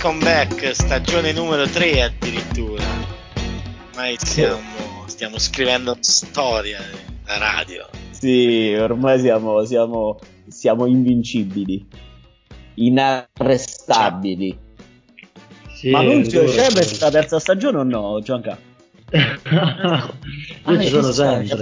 Welcome back, stagione numero 3 addirittura. Ormai stiamo scrivendo storia da radio. Sì, ormai siamo invincibili, inarrestabili. Sì, Ma Nunzio c'è questa terza stagione o no, Gianca? Io ci sono sempre.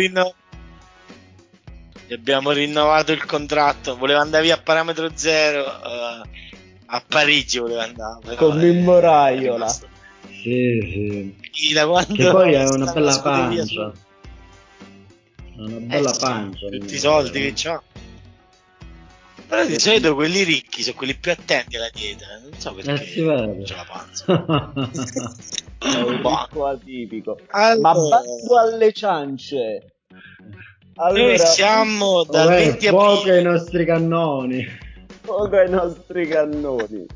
Abbiamo rinnovato il contratto. Voleva andare via a parametro zero. A Parigi voleva andare. Con Mimmo Raiola. Sì. Che poi è una bella pancia. Una bella pancia. Tutti i soldi che c'ha. Però di solito quelli ricchi sono quelli più attenti alla dieta. Non so perché c'è la panza. È un ricco atipico. Allora, ma bando alle ciance. Allora, noi siamo dal 20 aprile. Fuoco ai nostri cannoni. Fuoco ai nostri cannoni.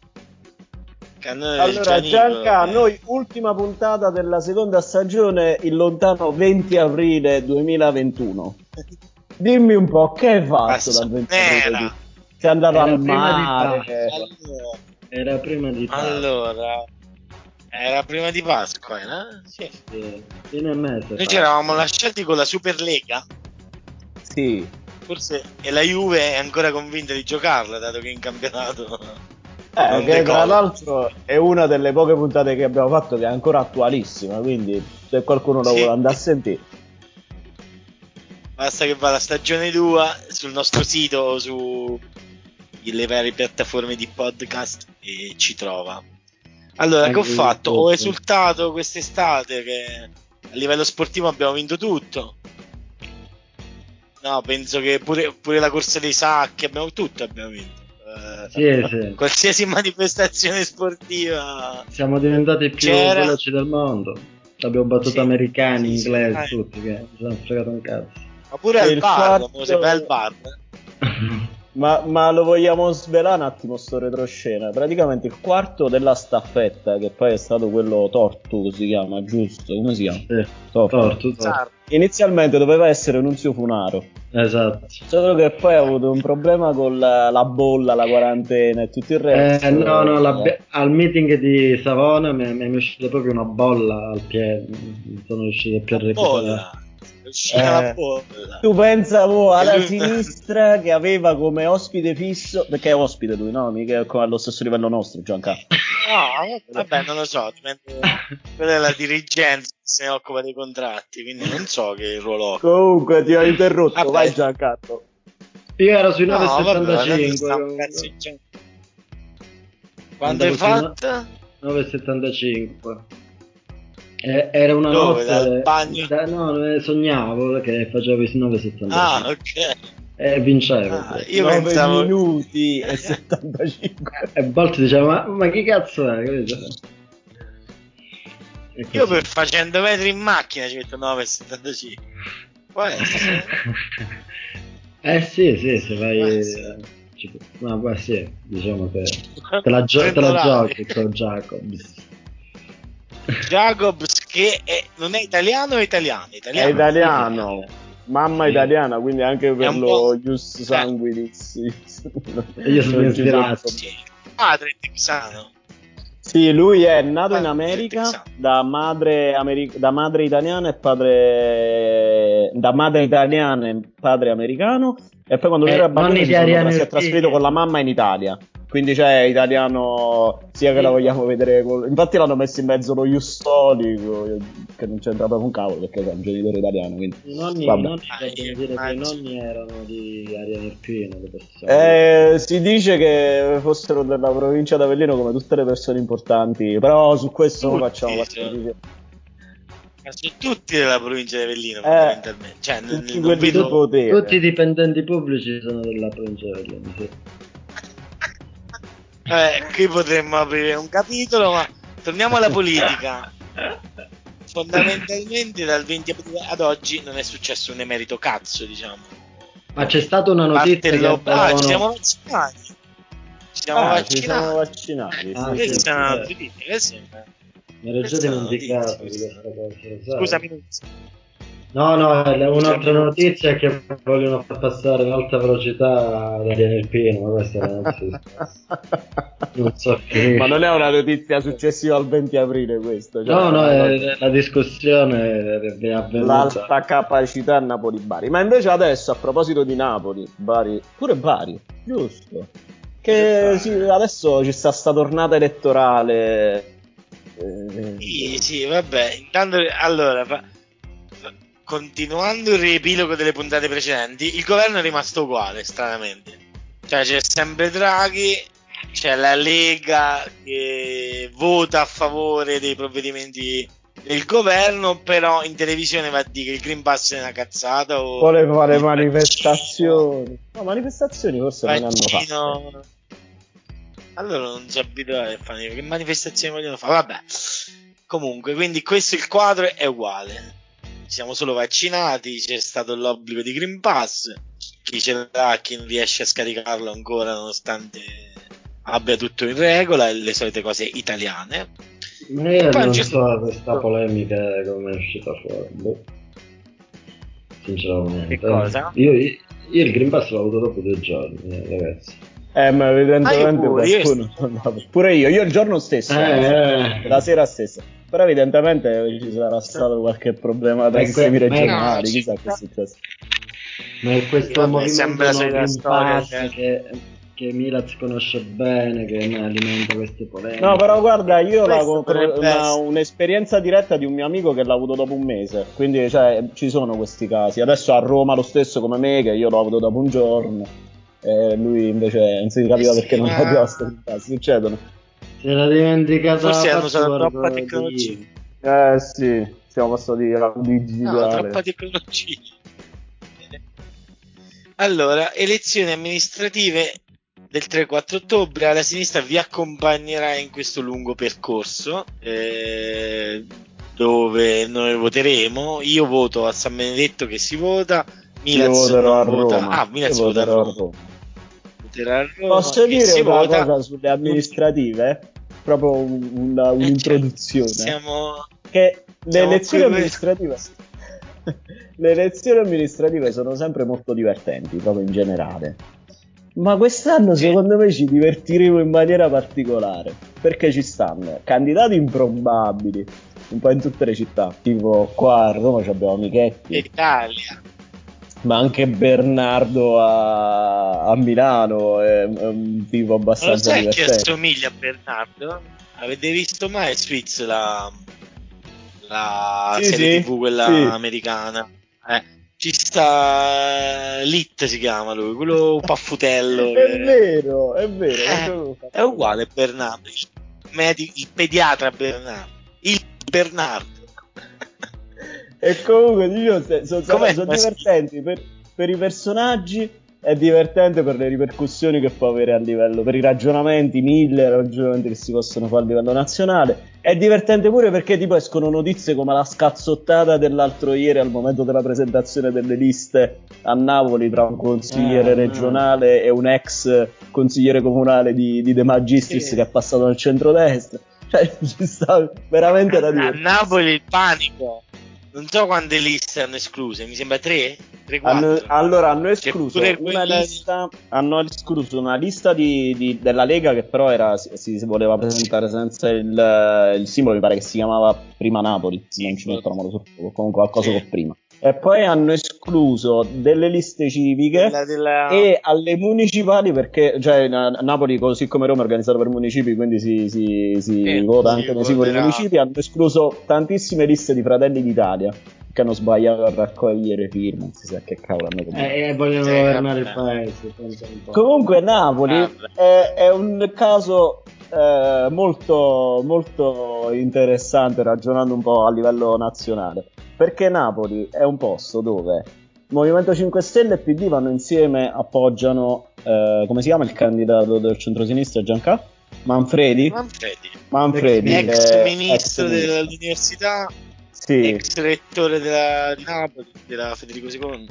Allora Gianca, noi ultima puntata della seconda stagione, il lontano 20 aprile 2021. Dimmi un po' che hai fatto dal 20 aprile? Sei andato al mare? Era prima di Pasqua. Allora, era prima di Pasqua, no? Sì. Fine mese. Noi ci eravamo lasciati con la Superlega. Sì. Forse e la Juve è ancora convinta di giocarla, dato che in campionato che tra l'altro è una delle poche puntate che abbiamo fatto che è ancora attualissima, quindi se qualcuno la vuole andare a sentire, basta che va alla stagione 2 sul nostro sito o su le varie piattaforme di podcast e ci trova. Allora, che ho fatto? Ho esultato quest'estate che a livello sportivo abbiamo vinto tutto. No, penso che pure la corsa dei sacchi abbiamo vinto. Sì. Qualsiasi manifestazione sportiva. Siamo diventati più veloci del mondo. Abbiamo battuto americani, inglesi, tutti che ci hanno fregato un cazzo. Ma pure al bar, se vai al bar. Ma lo vogliamo svelare un attimo sto retroscena? Praticamente il quarto della staffetta, che poi è stato quello Tortu, si chiama, giusto? Come si chiama? Sì. Tortu. Inizialmente doveva essere Nunzio Funaro. Esatto. Solo che poi ha avuto un problema con la bolla, la quarantena e tutto il resto. Al meeting di Savona mi è uscita proprio una bolla al piede. Non sono riuscito più a recuperare. La bolla. Tu pensa alla sinistra che aveva come ospite fisso, perché è ospite lui, no? Mica è allo stesso livello nostro, Giancarlo. No, vabbè, non lo so, quella è la dirigenza che se ne occupa dei contratti, quindi non so che ruolo. Comunque ti ho interrotto, vai Giancarlo. Io ero sui 9,75. Quando hai fatto? 9,75. Era una notte dal bagno? No, sognavo che facevo i 9,75. Ah, ok. E vincevo. Io 9 pensavo... minuti e 75. E Bolt diceva ma chi cazzo è? Io per fare 100 metri in macchina ci metto 9,75. Può essere? Sì, se vai... No, beh sì, diciamo che te la giochi con Jacobs che non è italiano o italiano? È italiano. Mamma italiana, quindi anche per lo Ius Sanguinis. Io sono ispirato. Padre texano. Sì, lui è nato in America da madre italiana e padre americano, e poi quando lui era bambino si è trasferito con la mamma in Italia. Quindi c'è italiano sia che la vogliamo vedere infatti l'hanno messo in mezzo lo Ius storico, che non c'entra proprio un cavolo perché è un genitore italiano, quindi i nonni erano di Ariano Irpino, si dice che fossero della provincia d'Avellino come tutte le persone importanti, però su questo non facciamo parte. Ma sono tutti della provincia di Avellino fondamentalmente, cioè tutti i dipendenti pubblici sono della provincia di Avellino, sì. Qui potremmo aprire un capitolo, ma torniamo alla politica. Fondamentalmente dal 20 aprile ad oggi non è successo un emerito cazzo, diciamo. Ma c'è stata una notizia ci siamo vaccinati. Ci siamo vaccinati. Mi ero già dimenticato di questa cosa. Scusami. No, un'altra notizia è che vogliono far passare l'alta velocità da DNP, ma questa non so che... Ma non è una notizia successiva al 20 aprile questo? Cioè, no, è la discussione è avvenuta. L'alta capacità Napoli-Bari. Ma invece adesso, a proposito di Napoli, pure Bari, giusto? Che sì, adesso ci sta tornata elettorale. Sì, vabbè. Intanto, allora, continuando il riepilogo delle puntate precedenti, il governo è rimasto uguale, stranamente. Cioè, c'è sempre Draghi, c'è la Lega che vota a favore dei provvedimenti del governo, però in televisione va a dire che il Green Pass è una cazzata o vuole fare manifestazioni. No, manifestazioni forse non hanno fatto. Allora non ci abituati a fare che manifestazioni vogliono fare. Vabbè. Comunque, quindi questo il quadro è uguale. Siamo solo vaccinati, c'è stato l'obbligo di Green Pass. Chi ce l'ha, chi non riesce a scaricarlo ancora nonostante abbia tutto in regola, e le solite cose italiane. Ma io non so questa polemica come è uscita fuori. Sinceramente. Che cosa? Io il Green Pass l'ho avuto dopo 2 giorni, ragazzi. Ma evidentemente pure io il giorno stesso, la sera stessa. Però evidentemente ci sarà stato qualche problema tra i sistemi regionali, chissà che è successo. Ma è questo movimento Green Pass che Milaz conosce bene, che alimenta queste polemiche. No, però guarda, io un'esperienza diretta di un mio amico che l'ha avuto dopo un mese, quindi cioè, ci sono questi casi. Adesso a Roma lo stesso come me, che io l'ho avuto dopo un giorno, e lui invece non si capiva perché non l'ha posto. Succedono. Se l'ha dimenticata. Forse hanno usato troppa tecnologia. Sì, siamo passati alla digitale. No, troppa tecnologia. Allora, elezioni amministrative del 3-4 ottobre, la sinistra vi accompagnerà in questo lungo percorso dove noi voteremo. Io voto a San Benedetto che si vota, Milaz non vota. Milaz vota a Roma. Voterà a Roma. Posso dire una cosa sulle amministrative? Proprio un'introduzione. Che le elezioni amministrative sono sempre molto divertenti, proprio in generale. Ma quest'anno secondo me ci divertiremo in maniera particolare, perché ci stanno candidati improbabili un po' in tutte le città, tipo qua a Roma abbiamo Michetti, Italia, ma anche Bernardo a Milano è un tipo abbastanza divertente. Lo sai che assomiglia a Bernardo? Avete visto mai Suits, la serie TV quella americana? Ci sta Lit, si chiama lui, quello paffutello. È vero. È uguale Bernardo, il pediatra Bernardo, il Bernardo. E comunque sono divertenti per i personaggi, è divertente per le ripercussioni che può avere a livello, per i ragionamenti, 1000 ragionamenti che si possono fare a livello nazionale. È divertente pure perché tipo escono notizie come la scazzottata dell'altro ieri al momento della presentazione delle liste a Napoli tra un consigliere regionale e un ex consigliere comunale di De Magistris che è passato nel centrodestra. Cioè ci sta veramente da dire. A Napoli il panico. Non so quante liste hanno escluse, mi sembra 3? 3-4. Hanno escluso una lista della Lega che però si voleva presentare senza il simbolo, mi pare che si chiamava Prima Napoli, non ci mettono modo sotto, comunque qualcosa con prima. E poi hanno escluso delle liste civiche e alle municipali, perché cioè Napoli, così come Roma, è organizzato per municipi, quindi si vota anche nei singoli municipi. Hanno escluso tantissime liste di Fratelli d'Italia che hanno sbagliato a raccogliere firme, non si sa che cavolo hanno combinato. Vogliono governare il paese. Comunque Napoli è un caso molto, molto interessante, ragionando un po' a livello nazionale, perché Napoli è un posto dove Movimento 5 Stelle e PD vanno insieme, appoggiano come si chiama il candidato del centrosinistra, Gianca? Manfredi, ex ministro dell'università, ex rettore di Napoli, della Federico II.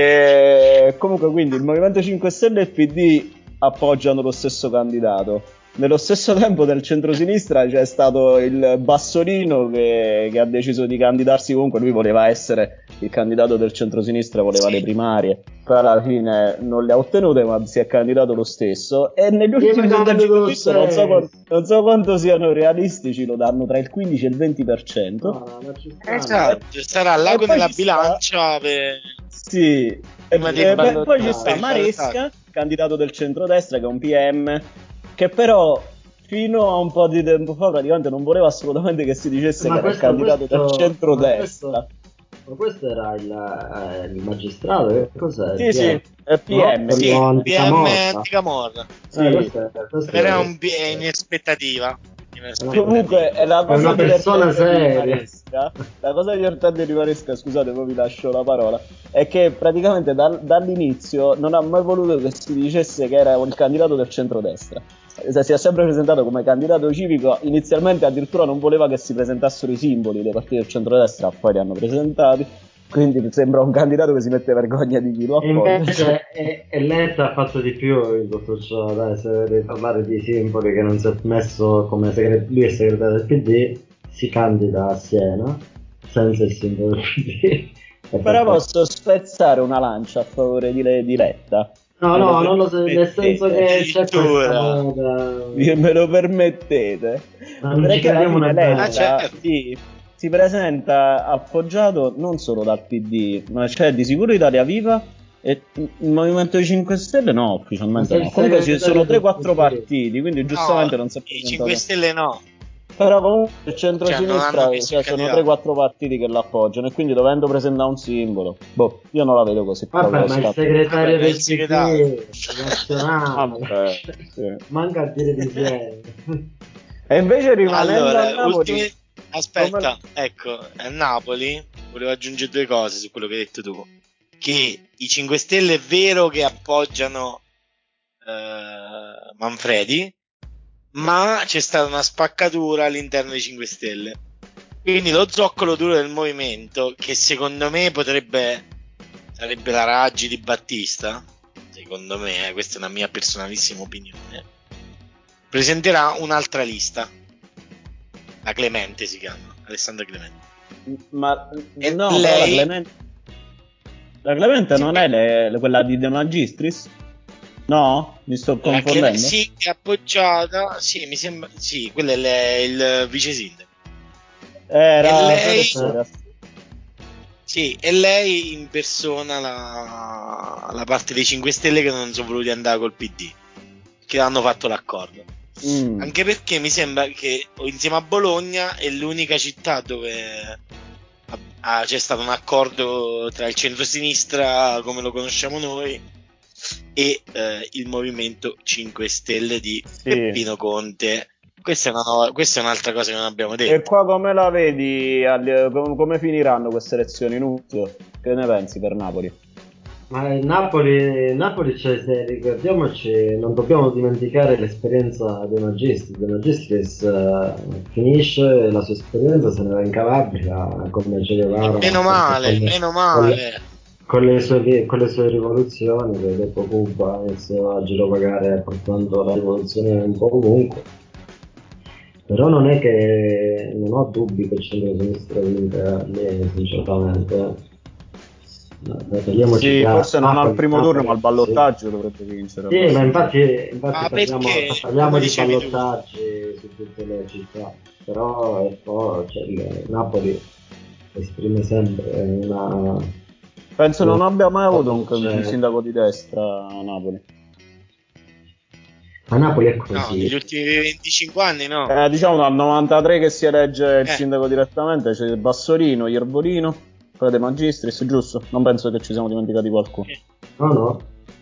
E comunque quindi il Movimento 5 Stelle e il PD appoggiano lo stesso candidato. nello stesso tempo del centrosinistra c'è stato il Bassolino che ha deciso di candidarsi. Comunque lui voleva essere il candidato del centrosinistra, voleva le primarie, poi alla fine non le ha ottenute, ma si è candidato lo stesso, e negli ultimi sondaggi che ho visto non so quanto siano realistici, lo danno tra il 15 e il 20%. Esatto, sarà l'ago nella bilancia sì, e poi ci sta Maresca, candidato del centrodestra, che è un PM, che però fino a un po' di tempo fa praticamente non voleva assolutamente che si dicesse che era il candidato del centrodestra. Ma questo era il magistrato, che cos'è? Sì, è PM. No? Sì, PM anticamorra. Sì. Era in aspettativa. Comunque è una persona seria. La cosa divertente di Maresca, scusate, poi vi lascio la parola, è che praticamente dall'inizio non ha mai voluto che si dicesse che era il candidato del centrodestra. Si è sempre presentato come candidato civico. Inizialmente addirittura non voleva che si presentassero i simboli dei partiti del centrodestra, poi li hanno presentati. Quindi sembra un candidato che si mette vergogna di chi lo appoggia. Invece Letta ha fatto di più in tutto ciò, dai, se deve parlare di simboli, che non si è messo come lui è segretario del PD, si candida a Siena senza il simbolo del PD. Però posso spezzare una lancia a favore di Letta? No, non lo so, nel senso che c'è questa moda. Me lo permettete? Perché alla fine Letta si presenta appoggiato non solo dal PD, ma c'è di sicuro Italia Viva e il Movimento 5 Stelle no, ufficialmente no. Comunque ci sono 3-4 partiti, quindi giustamente non si è presentato. I 5 Stelle no. Però comunque il centro-sinistra sono 3-4 partiti che l'appoggiano, e quindi dovendo presentare un simbolo, io non la vedo così. Vabbè, ma il segretario del PD nazionale, sì. Manca a dire di sé. E invece rimanendo a Napoli, aspetta, ecco, a Napoli volevo aggiungere due cose su quello che hai detto tu. Che i 5 Stelle è vero che appoggiano Manfredi, ma c'è stata una spaccatura all'interno dei 5 Stelle. Quindi lo zoccolo duro del movimento, che secondo me sarebbe la Raggi di Battista, secondo me, questa è una mia personalissima opinione, presenterà un'altra lista. La Clemente si chiama, Alessandra Clemente. Ma no, lei... la Clemente non è quella di De Magistris? No? Mi sto confondendo? Sì, è appoggiata. Sì, mi sembra. Sì, quello è il vice sindaco. Era lei. Sì, e lei impersona la parte dei 5 Stelle che non sono voluti andare col PD, che hanno fatto l'accordo. Anche perché mi sembra che insieme a Bologna è l'unica città dove c'è stato un accordo tra il centro-sinistra, come lo conosciamo noi, e il Movimento 5 Stelle di Peppino Conte. Questa è un'altra cosa che non abbiamo detto. E qua come la vedi? Come finiranno queste elezioni, Nuzio? Che ne pensi per Napoli? Ma il Napoli, cioè, se ricordiamoci, non dobbiamo dimenticare l'esperienza dei Magistris. De Magistris finisce la sua esperienza, se ne va in Calabria come Che Guevara. Meno male. Con le sue rivoluzioni, che dopo Cuba iniziò a girovagare portando la rivoluzione un po' ovunque. Però non è che non ho dubbi che il centro-sinistra vinca lì, sinceramente. Sì, forse non al primo turno, ma al ballottaggio dovrebbe vincere. Sì, ma infatti parliamo di ballottaggi su tutte le città. Però il Napoli esprime sempre una... Penso non abbia mai avuto un sindaco di destra a Napoli. A Napoli è così. No, negli ultimi 25 anni no. Diciamo dal 93 che si elegge il sindaco direttamente, c'è Bassolino, Iervolino, poi De Magistris, giusto? Non penso che ci siamo dimenticati qualcuno. No.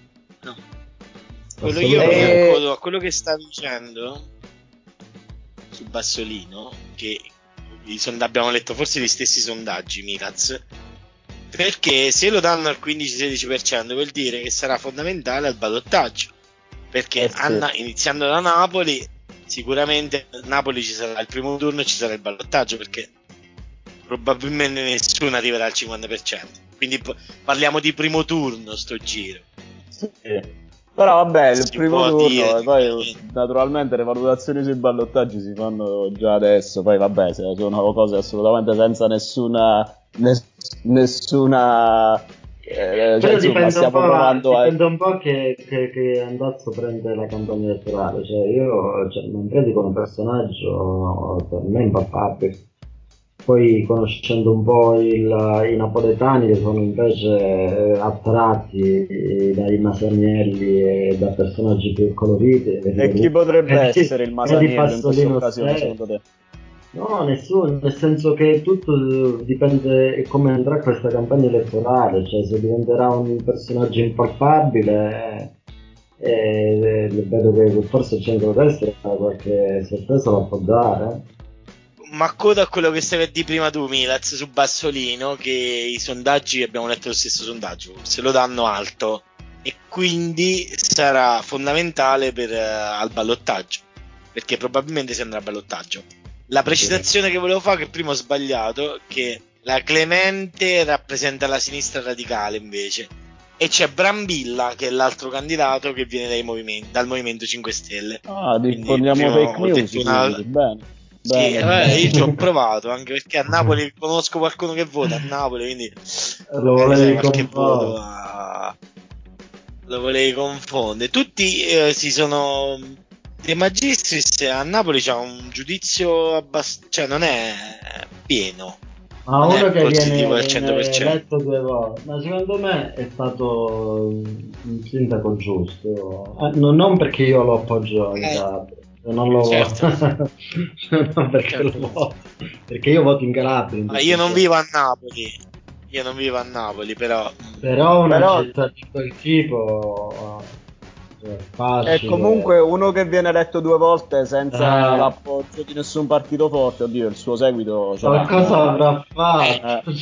Io a quello che stavi dicendo su Bassolino, che abbiamo letto forse gli stessi sondaggi Miraz, perché se lo danno al 15-16% vuol dire che sarà fondamentale al ballottaggio, perché iniziando da Napoli sicuramente Napoli ci sarà il primo turno e ci sarà il ballottaggio, perché probabilmente nessuno arriverà al 50%, quindi parliamo di primo turno sto giro. Sì. Però vabbè, il primo turno, e poi naturalmente le valutazioni sui ballottaggi si fanno già adesso, poi vabbè, sono cose assolutamente senza nessuna cioè, insomma, stiamo provando dipende un po' che andazzo prende la campagna elettorale, cioè io non predico un personaggio per me impappabile. Poi conoscendo un po' i napoletani, che sono invece attratti dai Masanielli e da personaggi più coloriti. E chi potrebbe essere il Masaniello in questa occasione, secondo te? No, nessuno, nel senso che tutto dipende come andrà questa campagna elettorale, cioè se diventerà un personaggio impalpabile, vedo che forse il centro-destra qualche sorpresa la può dare. Ma coda a quello che stavi a dire prima tu, Milaz, su Bassolino, che i sondaggi, abbiamo letto lo stesso sondaggio, se lo danno alto e quindi sarà fondamentale al ballottaggio, perché probabilmente si andrà a ballottaggio. La precisazione che volevo fare, che prima ho sbagliato, che la Clemente rappresenta la sinistra radicale invece, e c'è Brambilla, che è l'altro candidato che viene dal Movimento 5 Stelle. Ah, diffondiamo fake news, bene. Sì, io ci ho provato, anche perché a Napoli conosco qualcuno che vota a Napoli, quindi lo volevi qualche voto lo volevi confondere. Tutti si sono De Magistris a Napoli c'ha un giudizio cioè non è pieno. Ma non uno è che positivo al viene 100%. eletto 2 volte, ma secondo me è stato un sindaco giusto. Non perché io lo appoggio in Calabria, non lo certo. non perché certo. lo voto, perché io voto in Calabria. Ma io non vivo a Napoli. Io non vivo a Napoli, però una città di quel tipo è comunque uno che viene eletto 2 volte senza l'appoggio di nessun partito forte. Oddio, il suo seguito qualcosa avrà fatto.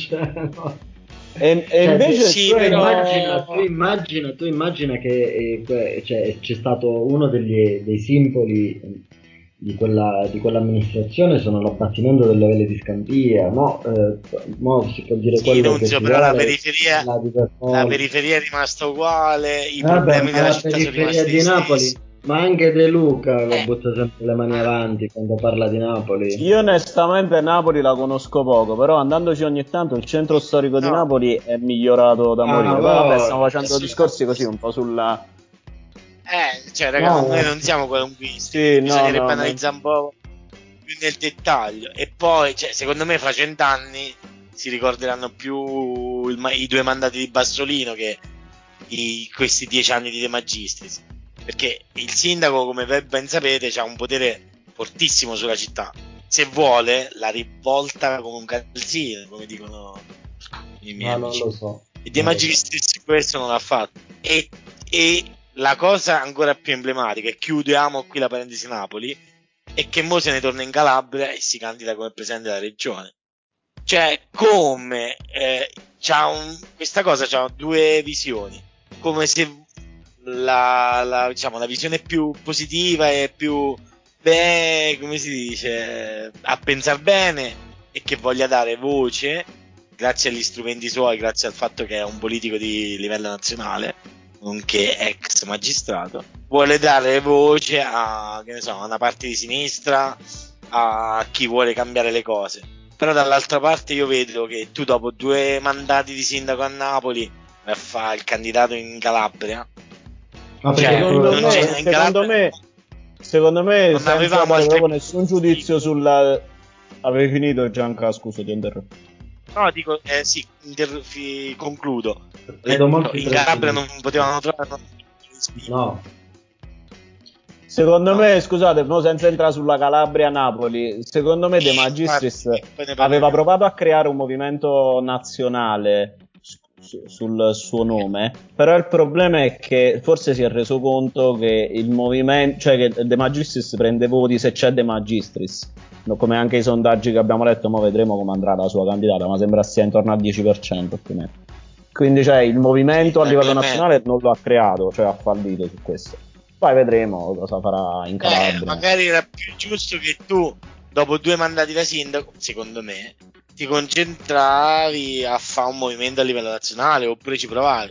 E invece sì, tu immagina che c'è stato uno dei simboli di quell'amministrazione, sono l'abbattimento delle vele di Scampia. Mo si può dire quello che si però vuole, la periferia è rimasta uguale, i problemi della città sono rimasti di Napoli. Ma anche De Luca lo butta sempre le mani avanti quando parla di Napoli. Io onestamente Napoli la conosco poco, però andandoci ogni tanto il centro storico di Napoli è migliorato da morire. Poi vabbè, stiamo facendo discorsi così un po' sulla... cioè raga, noi non siamo qualunquisti, bisognerebbe analizzare un po' più nel dettaglio. E poi, secondo me fra 100 anni si ricorderanno più i 2 mandati di Bassolino che questi 10 anni di De Magistris, perché il sindaco, come ben sapete, ha un potere fortissimo sulla città. Se vuole la rivolta come un calzino, come dicono i miei amici. Non lo so. E De Magistris questo non l'ha fatto. E la cosa ancora più emblematica, e chiudiamo qui la parentesi Napoli, è che mo se ne torna in Calabria e si candida come presidente della regione. Cioè, come questa cosa c'ha 2 visioni, come se la visione più positiva e più come si dice, a pensare bene e che voglia dare voce grazie agli strumenti suoi, grazie al fatto che è un politico di livello nazionale, nonché ex magistrato, vuole dare voce a una parte di sinistra, a chi vuole cambiare le cose. Però dall'altra parte io vedo che tu dopo 2 mandati di sindaco a Napoli vai a fare il candidato in Calabria. Secondo me non senza avevamo dare proprio nessun giudizio sulla... Avevi finito, Gianca? Scusa, ti interrompo. No, dico, sì, concludo. In Calabria non potevano trovare... No. Secondo me, scusate, no, senza entrare sulla Calabria-Napoli, secondo me De Magistris aveva provato a creare un movimento nazionale sul suo nome, però il problema è che forse si è reso conto che il movimento, cioè che De Magistris prende voti se c'è De Magistris, come anche i sondaggi che abbiamo letto, ma vedremo come andrà la sua candidata, ma sembra sia intorno al 10% più o meno. Quindi il movimento a livello nazionale non lo ha creato, cioè ha fallito su questo. Poi vedremo cosa farà in Calabria. Magari era più giusto che tu, dopo 2 mandati da sindaco, secondo me, ti concentravi a fare un movimento a livello nazionale, oppure ci provavi.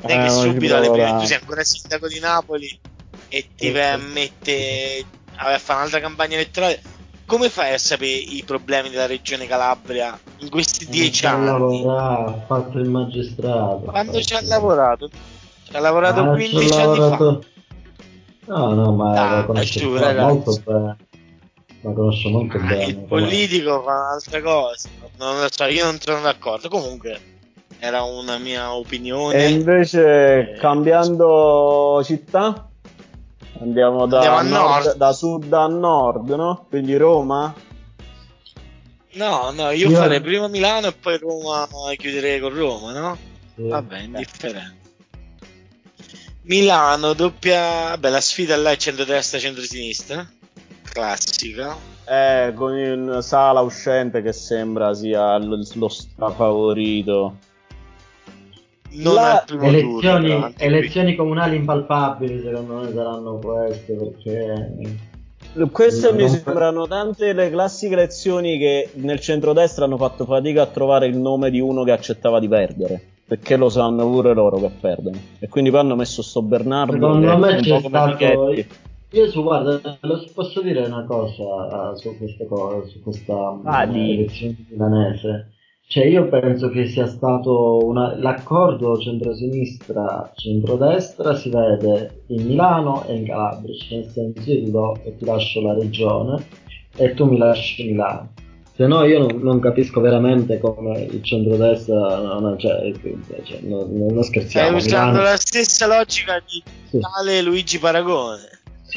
non è che subito tu sei ancora sindaco di Napoli e ti vai a mettere a fare un'altra campagna elettorale. Come fai a sapere i problemi della regione Calabria in questi 10 anni? Ha fatto il magistrato. Quando ci ha lavorato? Ci ha lavorato 15 anni fa. No, ma la conosce molto bene. La conosce molto bene. Il politico fa un'altra cosa. Non lo so, io non sono d'accordo. Comunque, era una mia opinione. E invece, cambiando città, andiamo da nord, da sud a nord, no? Quindi Roma? No, io farei prima Milano e poi Roma, chiuderei con Roma, no? Sì. Vabbè, indifferente. Milano, doppia... Vabbè, la sfida là è centrodestra-centrosinistra. Classica. Con il Sala uscente che sembra sia lo strafavorito. Non al primo turno, elezioni comunali impalpabili secondo me saranno queste, perché queste mi sembrano tante le classiche elezioni che nel centrodestra hanno fatto fatica a trovare il nome di uno che accettava di perdere, perché lo sanno pure loro che perdono, e quindi poi hanno messo sto Bernardo secondo me c'è stato. Io guarda, posso dire una cosa su queste cose, su questa elezione milanese. Cioè io penso che sia stato l'accordo centrosinistra-centrodestra si vede in Milano e in Calabria, cioè nel senso io ti lascio la regione e tu mi lasci Milano. Se no io non capisco veramente come il centrodestra non scherziamo. Stai usando la stessa logica di tale Luigi Paragone. Sì.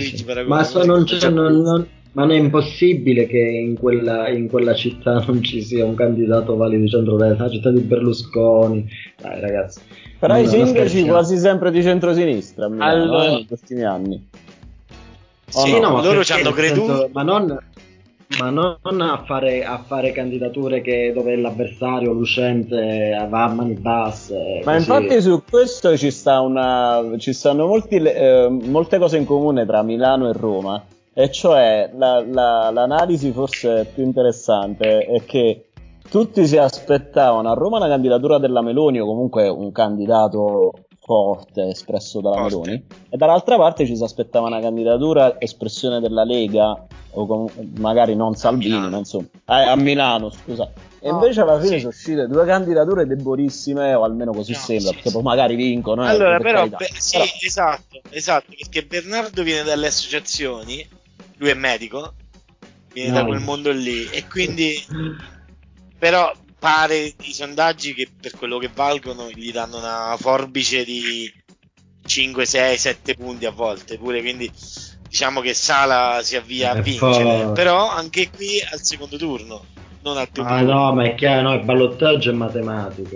Ma non è impossibile che in quella città non ci sia un candidato valido di centrodestra, la città di Berlusconi. Dai ragazzi. Però i sindaci quasi sempre di centrosinistra a Milano, allora, negli ultimi anni. Sì, no, loro ci hanno creduto. Ma non a fare candidature dove l'avversario lucente va a mani basse. Ma così. Infatti su questo ci stanno molte cose in comune tra Milano e Roma, e cioè l'analisi forse più interessante è che tutti si aspettavano a Roma una candidatura della Meloni, o comunque un candidato forte espresso dalla Meloni, e dall'altra parte ci si aspettava una candidatura espressione della Lega, o magari non Salvini, ma insomma a Milano, scusa. E invece alla fine sono uscite due candidature debolissime, o almeno così sembra, perché poi magari vincono. Allora, però, esatto, perché Bernardo viene dalle associazioni, lui è medico, viene da quel mondo lì, e quindi però pare i sondaggi che per quello che valgono gli danno una forbice di 5, 6, 7 punti a volte pure, quindi diciamo che Sala si avvia a vincere, però anche qui al secondo turno, non al primo turno. No, ma è chiaro, no, il ballottaggio è matematica,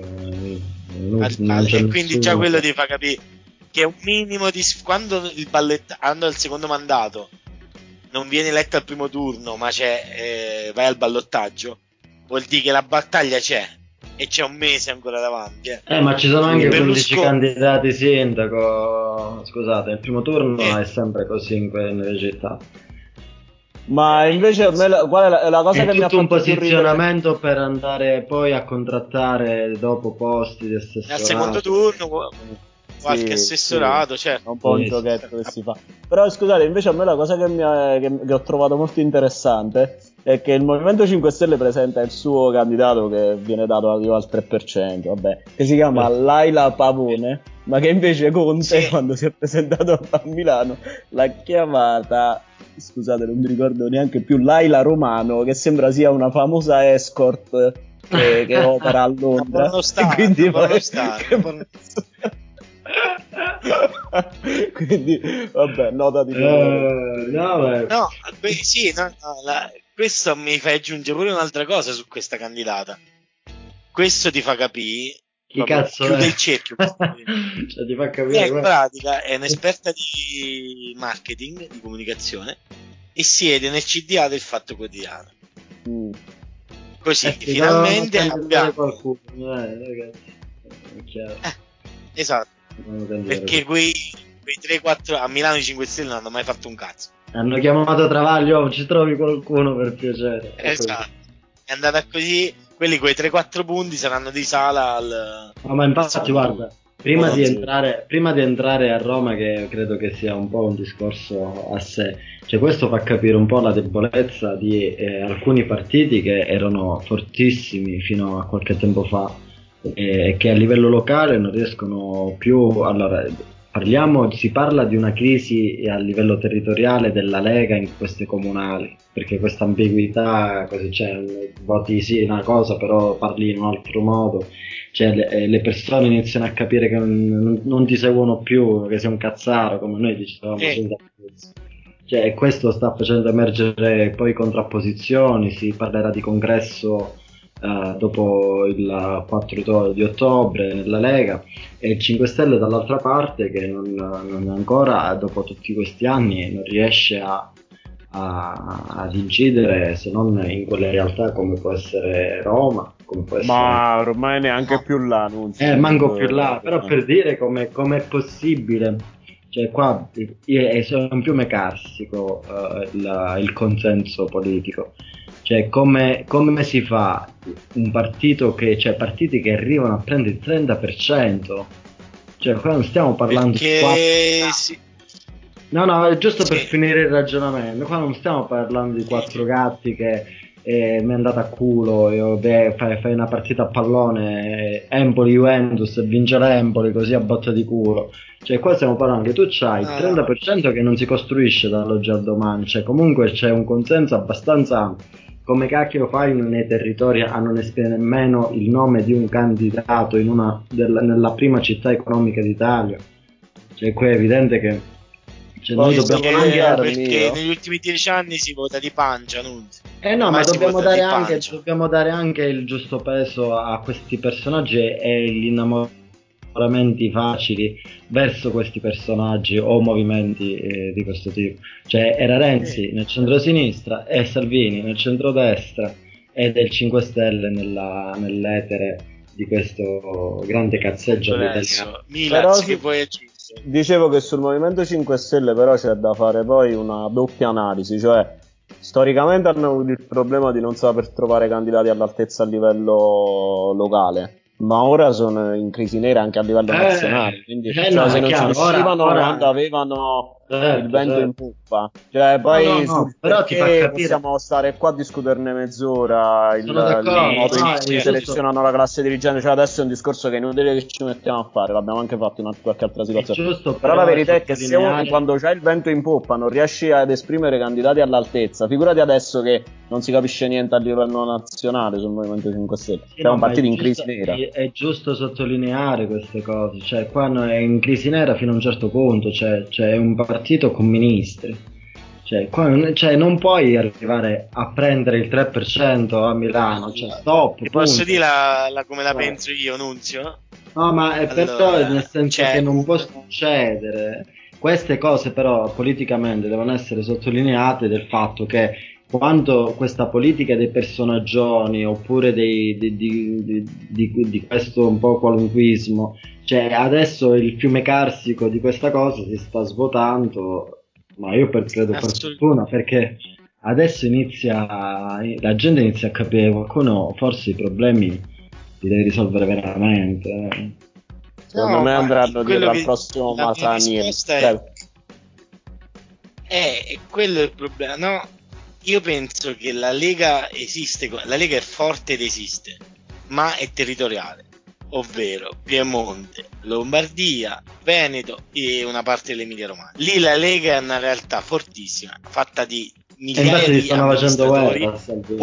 e quindi già quello ti fa capire che è un minimo di quando il hanno il secondo mandato non viene eletto al primo turno, ma vai al ballottaggio, vuol dire che la battaglia c'è e c'è un mese ancora davanti. Ma ci sono anche 15 candidati sindaco. Scusate, il primo turno è sempre così nelle città. Ma invece qual è la cosa è che mi ha fatto un posizionamento per andare poi a contrattare dopo posti di assessorato. Al secondo turno qualche assessorato, certo. È un po' un giochetto che si fa. Però scusate, invece a me la cosa che ho trovato molto interessante è che il Movimento 5 Stelle presenta il suo candidato, che viene dato al 3%, vabbè, che si chiama Laila Pavone, ma che invece Conte, quando si è presentato a Milano, l'ha chiamata, scusate, non mi ricordo neanche più, Laila Romano, che sembra sia una famosa escort che opera a Londra. Quindi quindi vabbè, nota di questo mi fa aggiungere pure un'altra cosa su questa candidata. Questo ti fa capire chi cazzo chiude il cerchio. Cioè, ti fa capire in pratica è un'esperta di marketing, di comunicazione, e siede nel CDA del Fatto Quotidiano. Così finalmente abbiamo qualcuno, ragazzi. È chiaro. Esatto. Perché quei 3-4 a Milano i 5 Stelle non hanno mai fatto un cazzo. Hanno chiamato Travaglio, ci trovi qualcuno per piacere. Esatto. È andata così, quelli quei 3-4 punti saranno di Sala al... ma infatti guarda, Prima di entrare a Roma, che credo che sia un po' un discorso a sé, cioè questo fa capire un po' la debolezza di alcuni partiti che erano fortissimi fino a qualche tempo fa e che a livello locale non riescono più. Allora, si parla di una crisi a livello territoriale della Lega in queste comunali, perché questa ambiguità, voti sì una cosa però parli in un altro modo. Cioè le persone iniziano a capire che non ti seguono più, che sei un cazzaro, come noi dicevamo. Cioè, questo sta facendo emergere poi contrapposizioni. Si parlerà di congresso dopo il 4 di ottobre nella Lega, e il 5 Stelle dall'altra parte che non ancora, dopo tutti questi anni, non riesce ad incidere se non in quelle realtà come può essere Roma, come può essere... Ma ormai neanche più là, non si manco più là, però per dire come è possibile, cioè qua è un fiume carsico il consenso politico, cioè come si fa un partito partiti che arrivano a prendere il 30%, cioè qua non stiamo parlando di 4... No, è giusto per finire il ragionamento. Qua non stiamo parlando di 4 gatti che mi è andata a culo e fai una partita a pallone, Empoli-Juventus, vince l'Empoli così a botta di culo. Cioè qua stiamo parlando che tu c'hai il 30% che non si costruisce dall'oggi al domani, cioè comunque c'è un consenso abbastanza ampio. Come cacchio fai nei territori a non esprimere nemmeno il nome di un candidato nella prima città economica d'Italia? Cioè qui è evidente che noi dobbiamo perché negli ultimi 10 anni si vota di pancia, non no, ma dobbiamo dare anche il giusto peso a questi personaggi e gli innamoramenti facili verso questi personaggi o movimenti di questo tipo. Cioè era Renzi nel centro-sinistra e Salvini nel centro-destra ed il 5 Stelle nell'etere di questo grande cazzeggio italiano. Milaz, che poi è giusto. Dicevo che sul Movimento 5 Stelle però c'è da fare poi una doppia analisi, cioè storicamente hanno avuto il problema di non saper trovare candidati all'altezza a livello locale, ma ora sono in crisi nera anche a livello nazionale, quindi se non ci riuscivano quando avevano il vento in poppa, cioè poi però ti fa capire, possiamo stare qua a discuterne mezz'ora il modo in cui selezionano la classe dirigente, cioè adesso è un discorso che è inutile che ci mettiamo a fare, l'abbiamo anche fatto in qualche altra situazione, però la verità è che se quando c'hai il vento in poppa non riesci ad esprimere candidati all'altezza, figurati adesso che non si capisce niente a livello nazionale sul Movimento 5 Stelle, è un partito in crisi nera. È giusto sottolineare queste cose, cioè qua è in crisi nera fino a un certo punto, cioè è un partito con ministri, cioè qua non puoi arrivare a prendere il 3% a Milano, cioè stop. Posso dire come la penso io, Nunzio? No, ma però nel senso che non può succedere queste cose, però politicamente devono essere sottolineate del fatto che quando questa politica dei personaggioni oppure di questo un po' qualunquismo, cioè adesso il fiume carsico di questa cosa si sta svuotando, ma io credo per fortuna, perché adesso la gente inizia a capire qualcuno forse i problemi li deve risolvere veramente. Secondo me andranno dietro al prossimo Masaniel. Quello è il problema, no? Io penso che la Lega esiste, la Lega è forte ed esiste, ma è territoriale, ovvero Piemonte, Lombardia, Veneto e una parte dell'Emilia Romagna. Lì la Lega è una realtà fortissima, fatta di migliaia di amministratori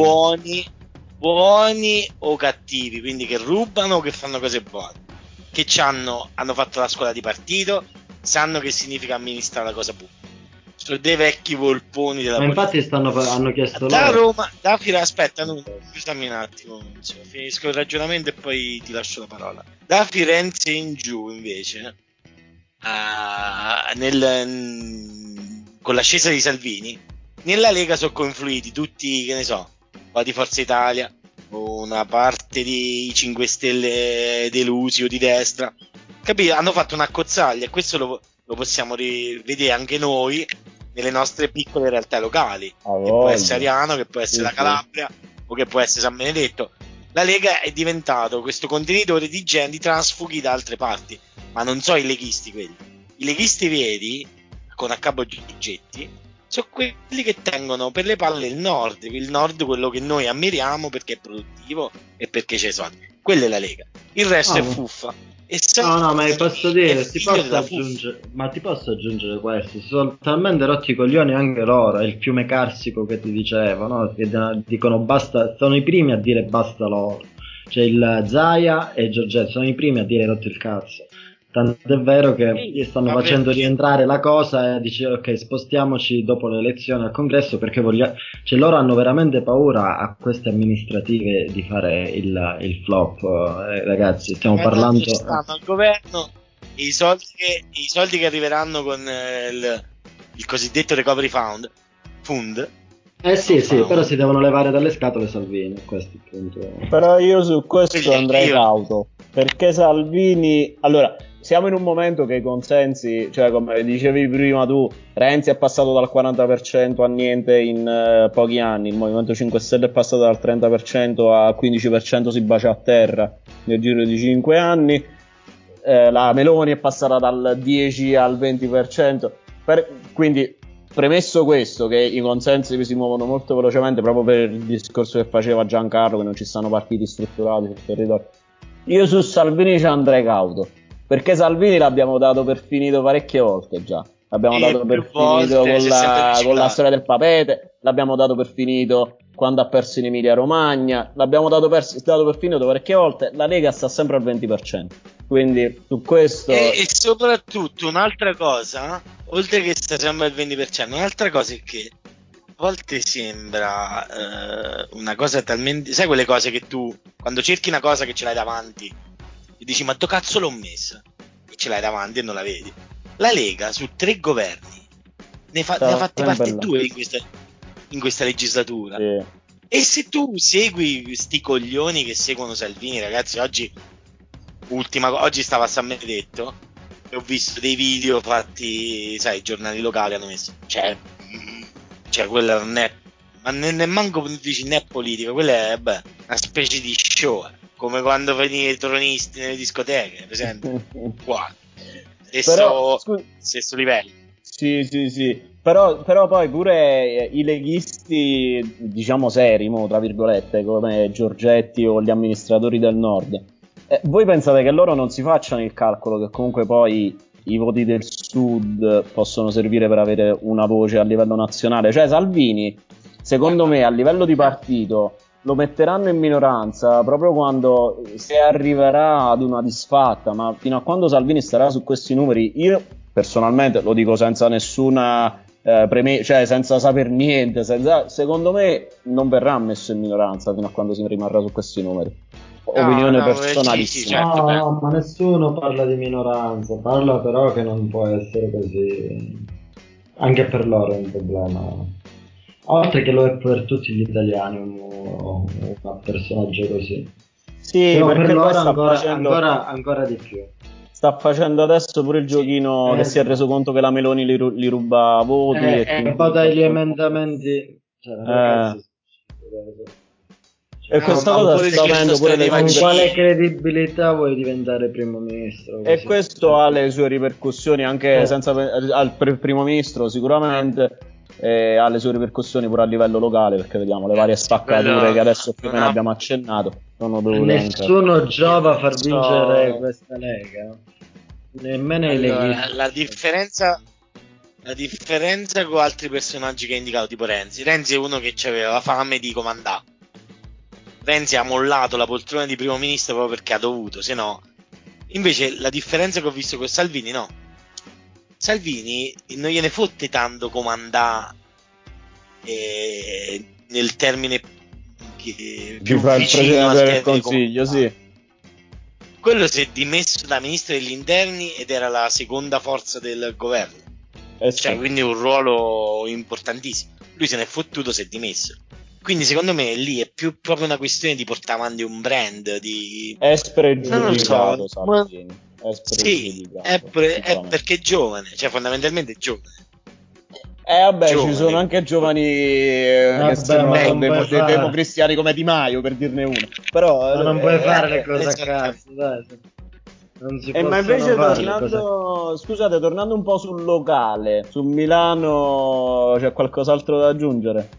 buoni o cattivi, quindi che rubano o che fanno cose buone, che hanno fatto la scuola di partito, sanno che significa amministrare la cosa pubblica. Sono dei vecchi volponi della politica. Infatti hanno chiesto da Roma, aspetta, scusami un attimo, finisco il ragionamento e poi ti lascio la parola. Da Firenze in giù invece con l'ascesa di Salvini nella Lega sono confluiti tutti, che ne so, un po' di Forza Italia, una parte di 5 Stelle delusi o di destra, capito? Hanno fatto una cozzaglia e questo lo possiamo rivedere anche noi nelle nostre piccole realtà locali, che può essere Ariano, che può essere la Calabria o che può essere San Benedetto. La Lega è diventato questo contenitore di transfughi da altre parti, ma non so i leghisti quelli. I leghisti veri, con a capo Giorgetti, sono quelli che tengono per le palle il nord, quello che noi ammiriamo perché è produttivo e perché c'è soldi. Quella è la Lega, il resto è fuffa. No, ma posso dire, ti posso aggiungere questo, si sono talmente rotti i coglioni anche loro, è il fiume carsico che ti dicevo, no? Che dicono basta, sono i primi a dire basta loro, cioè il Zaia e Giorgetto sono i primi a dire rotto il cazzo. Tanto è vero che stanno facendo rientrare la cosa e dice ok, spostiamoci dopo le elezioni al congresso perché cioè loro hanno veramente paura a queste amministrative di fare il flop, ragazzi, stiamo parlando stanno al governo i soldi che arriveranno con il cosiddetto recovery fund. Sì, però si devono levare dalle scatole Salvini, questo è il punto. Però io su questo andrei cauto, perché Salvini, allora, siamo in un momento che i consensi, cioè come dicevi prima tu, Renzi è passato dal 40% a niente in pochi anni, il Movimento 5 Stelle è passato dal 30% a 15%, si bacia a terra nel giro di 5 anni, la Meloni è passata dal 10 al 20%, quindi premesso questo, che i consensi si muovono molto velocemente proprio per il discorso che faceva Giancarlo, che non ci stanno partiti strutturati sul territorio, io su Salvini ci andrei cauto, perché Salvini l'abbiamo dato per finito parecchie volte già. L'abbiamo dato per finito con la storia del papete, l'abbiamo dato per finito quando ha perso in Emilia Romagna, l'abbiamo dato per finito parecchie volte. La Lega sta sempre al 20%, quindi su questo e soprattutto un'altra cosa, oltre che sta sempre al 20%, un'altra cosa è che a volte sembra una cosa talmente, sai quelle cose che tu quando cerchi una cosa che ce l'hai davanti e dici ma dove cazzo l'ho messa, e ce l'hai davanti e non la vedi. La Lega su 3 governi ne ha fatti parte 2 in questa legislatura, sì. E se tu segui sti coglioni che seguono Salvini, ragazzi, oggi stava a San Benedetto e ho visto dei video fatti, sai, i giornali locali hanno messo, cioè quella non è, ma manco dici né politica, quella è una specie di show, come quando venivano i tronisti nelle discoteche, presente? Qua stesso livello. Sì. Però poi pure i leghisti, diciamo seri, tra virgolette, come Giorgetti o gli amministratori del nord, voi pensate che loro non si facciano il calcolo che comunque poi i voti del sud possono servire per avere una voce a livello nazionale? Cioè Salvini, secondo me, a livello di partito lo metteranno in minoranza proprio quando, se arriverà ad una disfatta, ma fino a quando Salvini starà su questi numeri, io personalmente lo dico senza nessuna cioè senza saper niente, secondo me non verrà messo in minoranza fino a quando si rimarrà su questi numeri. Opinione personalissima. No, ma nessuno parla di minoranza, parla però che non può essere così, anche per loro è un problema, oltre che lo è per tutti gli italiani un personaggio così. Sì, però per loro ancora di più. Sta facendo adesso pure il giochino che si è reso conto che la Meloni li ruba voti e vota gli emendamenti, ragazzi, e questa cosa sta avendo pure le con quale credibilità vuoi diventare primo ministro? E questo ha le sue ripercussioni anche senza al primo ministro sicuramente, ha le sue ripercussioni pure a livello locale, perché vediamo le varie spaccature che adesso più o meno abbiamo accennato sono dovute nessuno giova a far vincere questa Lega, nemmeno i leghisti. La differenza con altri personaggi che hai indicato, tipo Renzi è uno che aveva fame di comandare. Renzi ha mollato la poltrona di primo ministro proprio perché ha dovuto, se no. Invece la differenza che ho visto con Salvini, no. Salvini non gliene fotte tanto comandare nel termine più vicino al Presidente del Consiglio, sì. Quello si è dimesso da ministro degli interni ed era la seconda forza del governo, cioè quindi un ruolo importantissimo. Lui se n'è fottuto, si è dimesso. Quindi secondo me lì è più proprio una questione di portare avanti un brand, di è spregiudicato, sì, è perché è giovane, cioè fondamentalmente è giovane. Vabbè, giovani. Ci sono anche giovani che sono democristiani come Di Maio, per dirne uno. Però non puoi fare le cose a caso, dai. Ma invece tornando un po' sul locale, su Milano c'è qualcos'altro da aggiungere?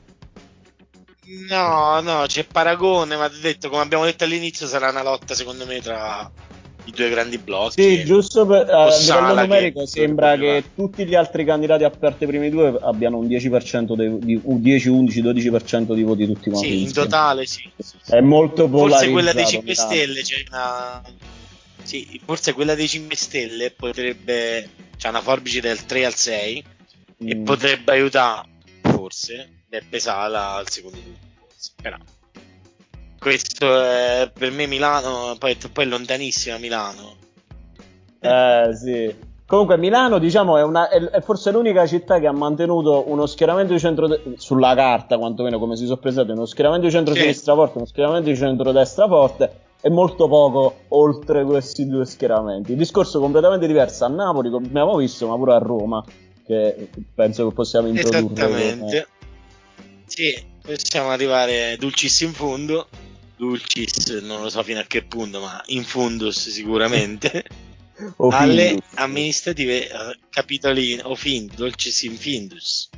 No, c'è paragone, ma come abbiamo detto all'inizio sarà una lotta secondo me tra i due grandi blocchi. Sì, giusto a livello numerico sembra che tutti gli altri candidati aperti ai primi due abbiano un 10% di 10, 11, 12% di voti tutti quanti. Sì, in totale sì. È molto polarizzato. Forse quella dei 5 Stelle c'è una... Sì, forse quella dei 5 Stelle potrebbe... c'è una forbice del 3 al 6 e potrebbe aiutare, forse, Beppe Sala al secondo turno. Però questo è per me Milano, poi è lontanissima Milano. Sì. Comunque Milano, diciamo, è forse l'unica città che ha mantenuto uno schieramento di sulla carta, quantomeno come si sono presenti, uno schieramento di centro-sinistra forte, uno schieramento di centro-destra forte e molto poco oltre questi due schieramenti. Il discorso è completamente diverso a Napoli, come abbiamo visto, ma pure a Roma, che penso che possiamo introdurre. Esattamente. Sì, possiamo arrivare dulcis in fundo. Dulcis non lo so fino a che punto, ma in fundus sicuramente. Alle amministrative capitoline o dulcis in findus.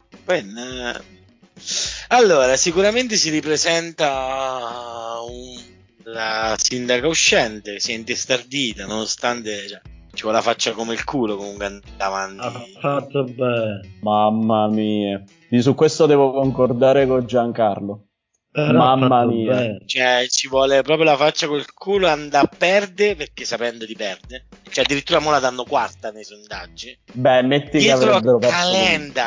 Allora, sicuramente si ripresenta la sindaca uscente, si è intestardita, nonostante ci vuole la faccia come il culo comunque andava avanti. Ha fatto bene. Mamma mia. Su questo devo concordare con Giancarlo. Però mamma mia. Bene. Cioè, ci vuole proprio la faccia col culo, andare a perdere perché sapendo di perdere. Cioè, addirittura mo la danno quarta nei sondaggi. Beh, metti dietro che avrebbero a Calenda.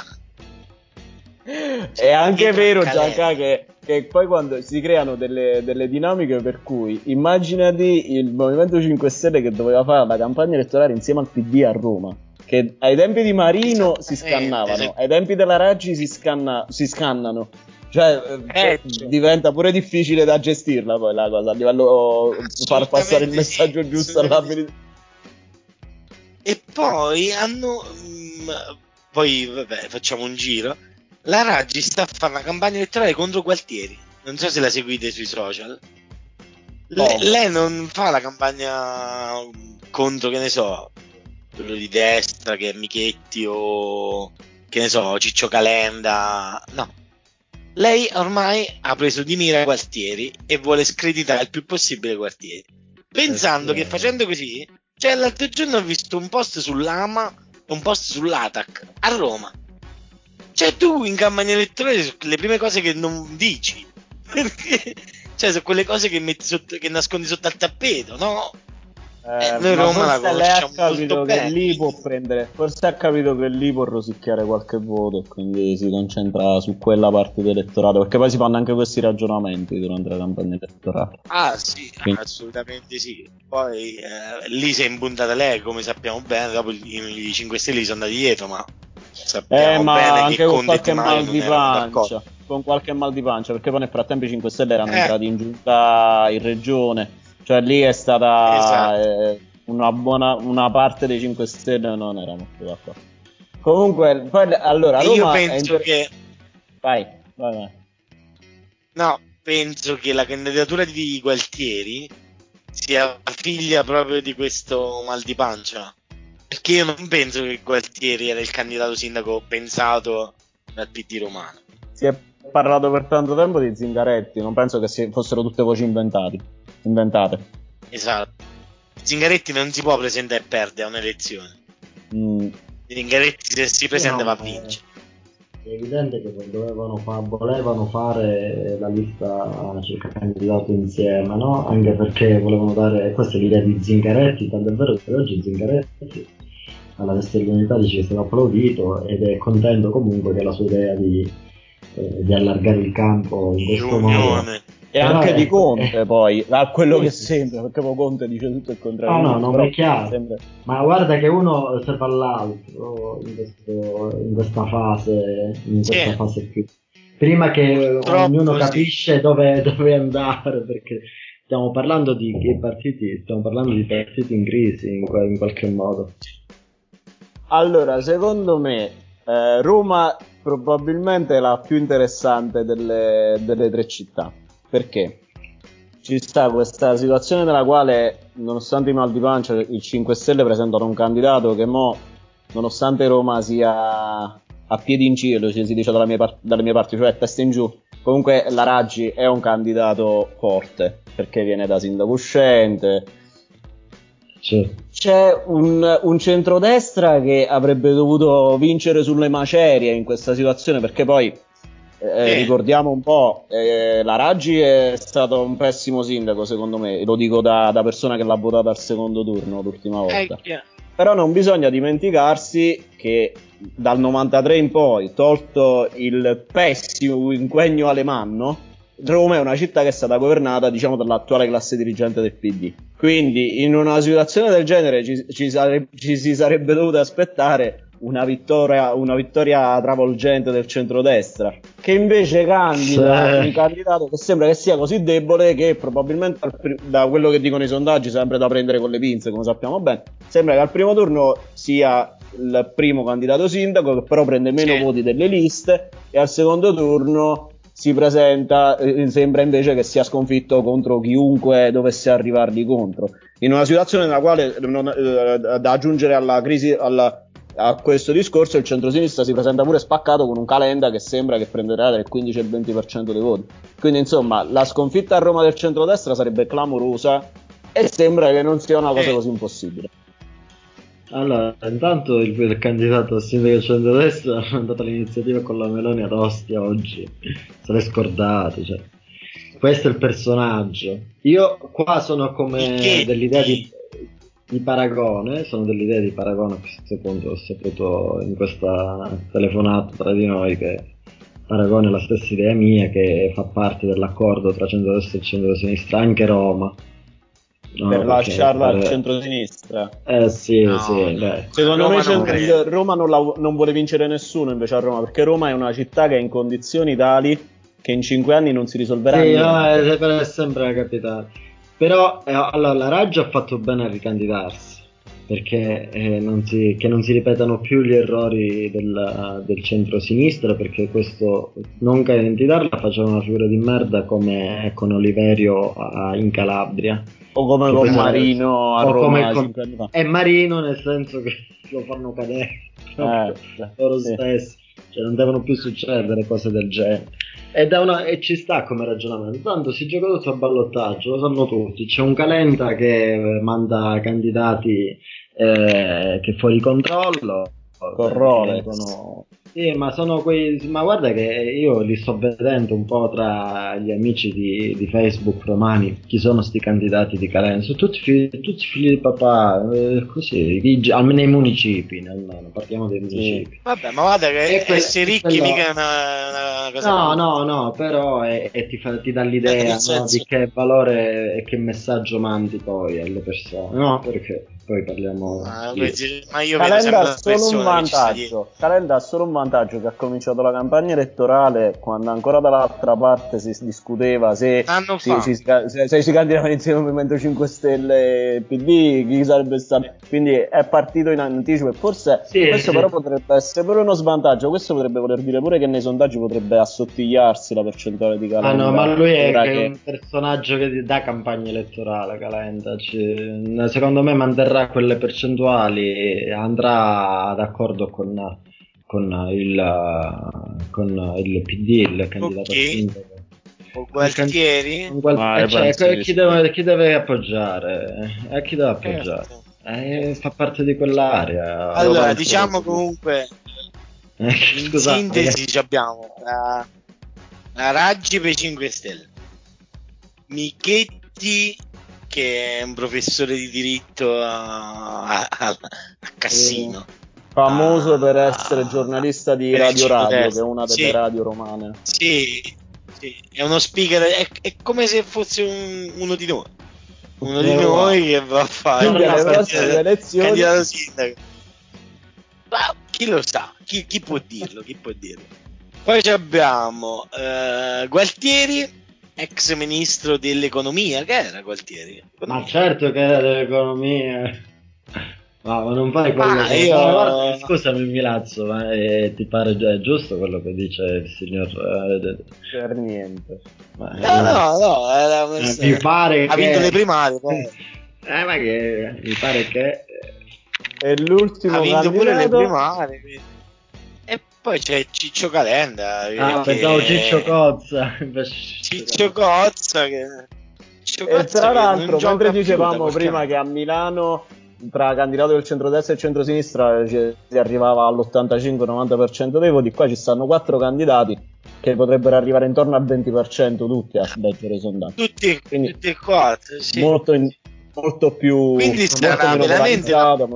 È anche vero, Gianca, che poi quando si creano delle dinamiche per cui immaginati il Movimento 5 Stelle che doveva fare la campagna elettorale insieme al PD a Roma, che ai tempi di Marino si scannavano, ai tempi della Raggi si scannano. Cioè, diventa pure difficile da gestirla poi la cosa, a livello far passare il messaggio giusto all'abilità. E poi hanno poi vabbè, facciamo un giro. La Raggi sta a fare una campagna elettorale contro Gualtieri. Non so se la seguite sui social. Lei non fa la campagna contro, che ne so, quello di destra che è Michetti o che ne so, Ciccio Calenda. No. Lei ormai ha preso di mira Gualtieri e vuole screditare il più possibile Gualtieri, pensando che facendo così, cioè l'altro giorno ho visto un post sull'AMA e un post sull'ATAC a Roma. Cioè tu in campagna elettorale le prime cose che non dici, perché cioè sono quelle cose che metti sotto, che nascondi sotto al tappeto, no? Noi Roma la conosciamo molto bene. Lì può prendere, forse ha capito che lì può rosicchiare qualche voto e quindi si concentra su quella parte dell'elettorato, perché poi si fanno anche questi ragionamenti durante la campagna elettorale. Ah sì, quindi assolutamente sì. Poi lì si è impuntata lei, come sappiamo bene, dopo i 5 Stelle sono andati dietro, ma sappiamo bene anche che con Conte qualche e Di Maio mal di pancia, con qualche mal di pancia, perché poi nel frattempo i 5 Stelle erano entrati in giunta in regione. Cioè lì è stata una parte dei 5 Stelle non era molto d'accordo. Comunque, poi allora Roma io penso che vai. No, penso che la candidatura di Gualtieri sia figlia proprio di questo mal di pancia. Perché io non penso che Gualtieri era il candidato sindaco pensato dal PD romano. Si è parlato per tanto tempo di Zingaretti, non penso che fossero tutte voci inventate. Esatto. Zingaretti non si può presentare e perdere a un'elezione. Zingaretti se si presenta va a vincere. È evidente che volevano fare la lista circa candidato insieme, no? Anche perché volevano dare, questa è l'idea di Zingaretti, tanto è vero che oggi Zingaretti alla Festa dell'Unità dice che è stato applaudito ed è contento comunque che la sua idea di allargare il campo in questo modo. E anche di Conte poi, a quello che sembra, perché poi Conte dice tutto il contrario. No, non è chiaro. Ma guarda che uno serve all'altro in questa fase qui. Prima che ognuno capisce dove andare, perché stiamo parlando di partiti in crisi in qualche modo. Allora, secondo me Roma probabilmente è la più interessante delle tre città. Perché? ci sta questa situazione nella quale, nonostante i mal di pancia, il 5 Stelle presentano un candidato che nonostante Roma sia a piedi in cielo, si dice dalle mie parti, cioè testa in giù, comunque la Raggi è un candidato forte, perché viene da sindaco uscente. C'è un centrodestra che avrebbe dovuto vincere sulle macerie in questa situazione, perché poi ricordiamo un po', la Raggi è stato un pessimo sindaco secondo me, lo dico da persona che l'ha votata al secondo turno l'ultima volta. Però non bisogna dimenticarsi che dal 93 in poi, tolto il pessimo quinquennio Alemanno, Roma è una città che è stata governata, diciamo, dall'attuale classe dirigente del PD. Quindi in una situazione del genere ci si sarebbe dovuto aspettare una vittoria travolgente del centrodestra, che invece candida un candidato che sembra che sia così debole che probabilmente da quello che dicono i sondaggi, sempre da prendere con le pinze, come sappiamo bene, sembra che al primo turno sia il primo candidato sindaco, che però prende meno voti delle liste, e al secondo turno si presenta, sembra invece che sia sconfitto contro chiunque dovesse arrivargli contro, in una situazione nella quale da aggiungere alla crisi, a questo discorso, il centrosinistra si presenta pure spaccato con un Calenda che sembra che prenderà del 15 al 20% dei voti. Quindi insomma la sconfitta a Roma del centrodestra sarebbe clamorosa e sembra che non sia una cosa così impossibile. Allora, intanto il candidato a sindaco centrodestra è andato all'iniziativa con la Meloni ad Ostia oggi, se l'è scordato, cioè. Questo è il personaggio. Io qua sono come dell'idea di paragone, a questo punto ho saputo in questa telefonata tra di noi che Paragone è la stessa idea mia, che fa parte dell'accordo tra centrodestra e centrosinistra, anche Roma. No, per lasciarla al centro-sinistra. Sì, dai. Secondo me Roma non vuole vincere nessuno invece a Roma, perché Roma è una città che è in condizioni tali che in 5 anni non si risolverà niente. È sempre capitato. Però allora, la Raggi ha fatto bene a ricandidarsi, perché che non si ripetano più gli errori del centro-sinistra, perché questo non candidarla faceva una figura di merda come con Oliverio in Calabria. O come con Marino a Roma 5 anni fa. È Marino, nel senso che lo fanno cadere loro stessi, cioè non devono più succedere cose del genere. E ci sta come ragionamento. Tanto si gioca tutto a ballottaggio, lo sanno tutti. C'è un Calenda che manda candidati che fuori controllo. Sì, ma sono ma guarda che io li sto vedendo un po' tra gli amici di Facebook romani, chi sono sti candidati di Calenda, sono tutti figli di papà, così, almeno nei municipi, almeno, parliamo dei municipi. Vabbè, ma guarda che essere ricchi mica è una cosa... No, però ti dà l'idea di che valore e che messaggio mandi poi alle persone, no? Perché poi parliamo... ma io Calenda ha solo un vantaggio. Calenda ha solo un vantaggio, che ha cominciato la campagna elettorale quando ancora dall'altra parte si discuteva se si candidavano insieme al Movimento 5 Stelle e PD, chi sarebbe stato. Quindi è partito in anticipo, e forse questo però potrebbe essere pure uno svantaggio. Questo potrebbe voler dire pure che nei sondaggi potrebbe assottigliarsi la percentuale di Calenda. No, ma lui è un personaggio che dà campagna elettorale, Calenda. Secondo me manterrà quelle percentuali e andrà d'accordo con il PD, il candidato a sindaco. O Gualtieri? Chi deve appoggiare? Chi deve appoggiare? Fa parte di quell'area. Allora, diciamo comunque in sintesi abbiamo la Raggi per 5 Stelle, Michetti che è un professore di diritto a Cassino, famoso per essere giornalista di Radio che è una delle radio romane. Sì, è uno speaker, è come se fosse uno di noi, che va a fare le elezioni, candidato sindaco. Ma chi lo sa, chi può dirlo? Poi abbiamo Gualtieri, ex ministro dell'economia. Che era Gualtieri? Ma certo che era dell'economia. Ma non fai quello che... io... guarda, scusami Milazzo, ma ti pare giusto quello che dice il signor... Per niente. No, era mi pare ha vinto le primarie poi. ma che mi pare che è l'ultimo ha vinto candidato. pure le primarie, quindi. E poi c'è Ciccio Calenda. Pensavo Ciccio Cozza. Ciccio Cozza che... E tra l'altro, mentre dicevamo prima che a Milano tra candidato del centrodestra e il centrosinistra si arrivava all'85-90% dei voti, qua ci stanno 4 candidati che potrebbero arrivare intorno al 20% tutti a leggere i sondaggi. Tutti e 4, sì. Molto più... Quindi sarà veramente...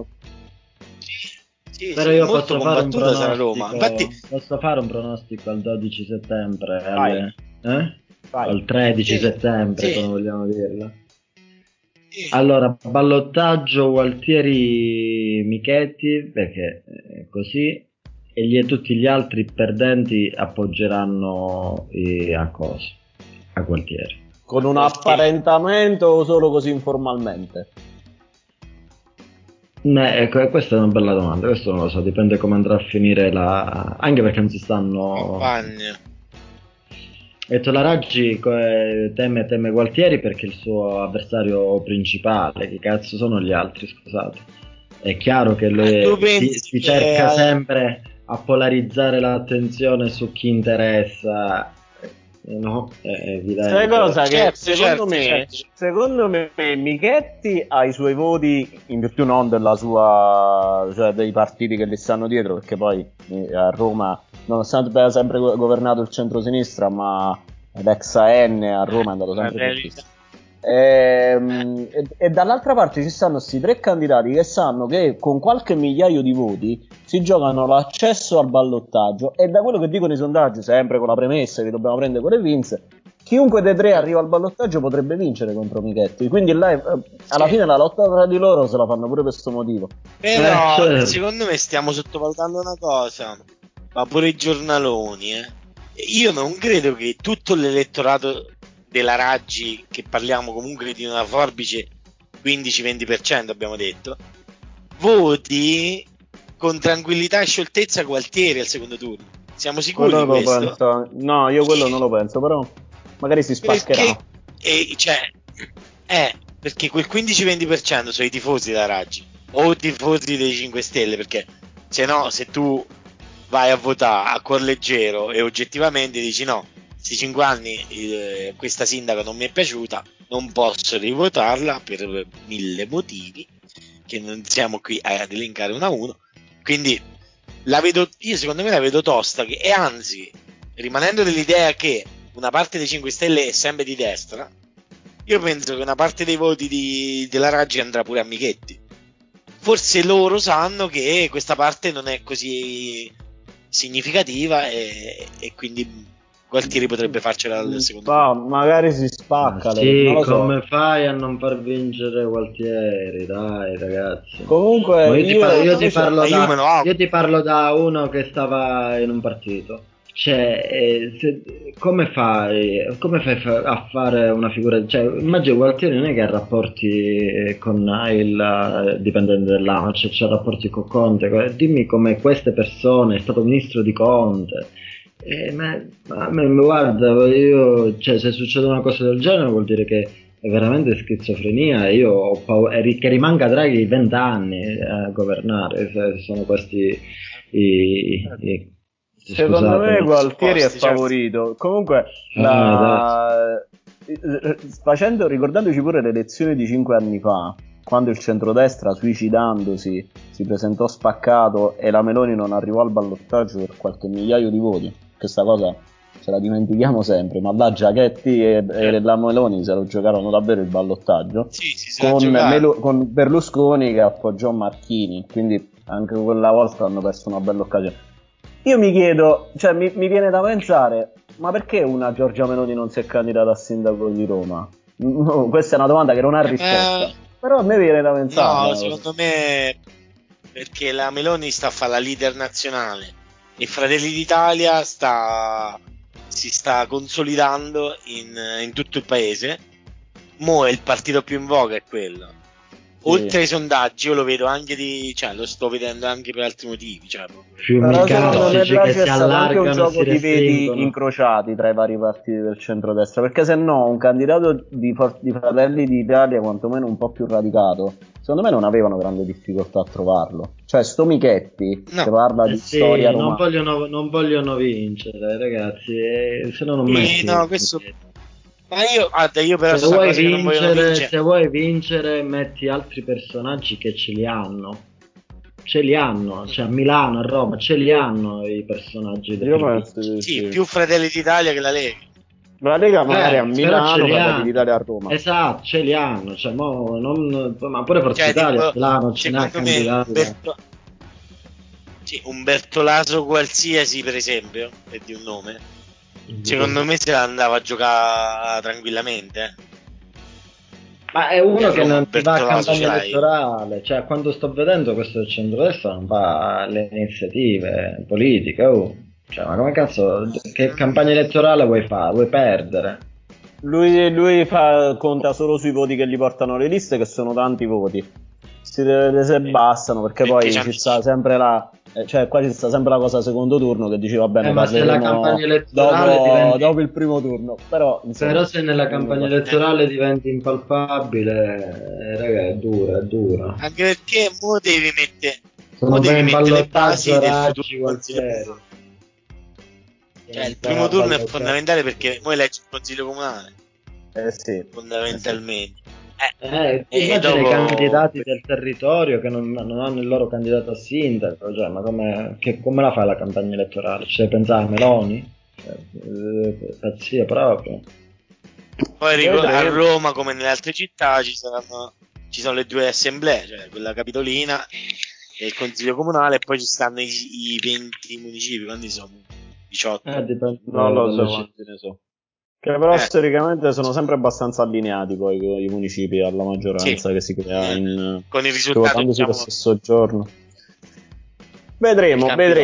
Sì, però io posso fare un pronostico, Roma. Infatti, posso fare un pronostico al 12 settembre, al 13 settembre, come vogliamo dirla. Allora, ballottaggio Gualtieri Michetti, perché così, e tutti gli altri perdenti appoggeranno a Gualtieri. Con un apparentamento o solo così informalmente? Ecco, questa è una bella domanda, questo non lo so, dipende come andrà a finire anche perché non si stanno... Campagna. La Raggi teme Gualtieri perché è il suo avversario principale. Che cazzo sono gli altri, scusate? È chiaro che si cerca sempre a polarizzare l'attenzione su chi interessa, no? È evidente. Sai cosa? Che secondo me Michetti ha i suoi voti in virtù non della sua, cioè dei partiti che gli stanno dietro, perché poi a Roma, nonostante abbia sempre governato il centrosinistra, ma l'ex AN a Roma è andato sempre fortissimo. E dall'altra parte ci stanno questi 3 candidati che sanno che con qualche migliaio di voti si giocano l'accesso al ballottaggio, e da quello che dicono i sondaggi, sempre con la premessa che dobbiamo prendere quelle vinse, chiunque dei 3 arriva al ballottaggio potrebbe vincere contro Michetti, quindi là alla fine la lotta tra di loro se la fanno pure per questo motivo. Però secondo me stiamo sottovalutando una cosa, ma pure i giornaloni, io non credo che tutto l'elettorato della Raggi, che parliamo comunque di una forbice 15-20% abbiamo detto, voti con tranquillità e scioltezza Gualtieri al secondo turno. Siamo sicuri di questo? No, io quello non lo penso, però magari si spaccherà. Perché quel 15-20% sono i tifosi della Raggi o i tifosi dei 5 Stelle, perché se no, se tu vai a votare a cuor leggero e oggettivamente dici no, questi 5 anni questa sindaca non mi è piaciuta, non posso rivotarla per 1000 motivi che non siamo qui ad elencare uno a uno, quindi secondo me la vedo tosta, e anzi, rimanendo dell'idea che una parte dei 5 Stelle è sempre di destra, io penso che una parte dei voti della Raggi andrà pure a Michetti. Forse loro sanno che questa parte non è così significativa e quindi Gualtieri potrebbe farcela al secondo turno. Magari si spacca. Sì, non lo come fai a non far vincere Gualtieri? Dai, ragazzi. Comunque io ti parlo da uno che stava in un partito. Cioè, come fai a fare una figura? Cioè, immagino Gualtieri non è che ha rapporti con il dipendente dell'ANAC, c'ha rapporti con Conte. Dimmi come queste persone, è stato ministro di Conte. Ma guarda, io, cioè, se succede una cosa del genere vuol dire che è veramente schizofrenia, e io ho paura che rimanga Draghi 20 anni a governare, se sono questi secondo me Gualtieri è favorito. Comunque ricordandoci pure le elezioni di 5 anni fa, quando il centrodestra, suicidandosi, si presentò spaccato e la Meloni non arrivò al ballottaggio per qualche migliaio di voti. Questa cosa ce la dimentichiamo sempre, ma là Giachetti e la Meloni se lo giocarono davvero il ballottaggio, con Berlusconi che appoggiò Marchini, quindi anche quella volta hanno perso una bella occasione. Io mi chiedo, cioè mi viene da pensare, ma perché una Giorgia Meloni non si è candidata a sindaco di Roma? No, questa è una domanda che non ha risposta, però a me viene da pensare. No, secondo me perché la Meloni sta a fare la leader nazionale e Fratelli d'Italia si sta consolidando in tutto il paese. Mo' il partito più in voga è quello, oltre ai sondaggi io lo vedo anche lo sto vedendo anche per altri motivi, però secondo me che c'è stato anche un gioco di veti restringono. incrociati tra i vari partiti del centrodestra, perché se no un candidato di Fratelli d'Italia quantomeno un po' più radicato, secondo me non avevano grande difficoltà a trovarlo. Cioè sto Michetti che parla di storia romana, non vogliono vincere, ragazzi, se no non metti. No, questo... Ma io però se vuoi vincere, se vuoi vincere, metti altri personaggi che ce li hanno, cioè a Milano, a Roma, ce li hanno i personaggi. Io penso sì, più Fratelli d'Italia che la Lega. La Lega magari a Milano, Fratelli d'Italia a Roma. Esatto, ce li hanno, cioè, ma pure Forza Italia a Milano ce n'ha candidati. Un Bertolaso qualsiasi, per esempio, per di un nome. Secondo me se la andava a giocare tranquillamente. Ma è uno che non va a campagna elettorale, cioè quando sto vedendo questo del centrodestra non va alle iniziative politiche, cioè ma come cazzo, che campagna elettorale vuoi fare? Vuoi perdere? Lui conta solo sui voti che gli portano le liste, che sono tanti voti. Se bastano, perché poi ci sta sempre qua ci sta sempre la cosa secondo turno che dice va bene, ma se la campagna elettorale dopo il primo turno, però se nella campagna elettorale diventi impalpabile, raga, è dura. Anche perché mo devi mettere le basi del futuro Consiglio. Il primo turno è fondamentale perché poi eleggi il consiglio comunale. Sì. Fondamentalmente. Immagina i candidati del territorio che non hanno il loro candidato a sindaco, cioè, ma come la fai la campagna elettorale? Ci devi pensare a Meloni? Pazzia proprio. Poi a Roma, come nelle altre città, ci sono le due assemblee, cioè quella capitolina e il consiglio comunale, e poi ci stanno i 20 municipi, quanti sono? 18? Non lo so quanti ne so. Che però storicamente sono sempre abbastanza allineati poi con i municipi alla maggioranza che si crea con i risultati lo stesso giorno. Vedremo.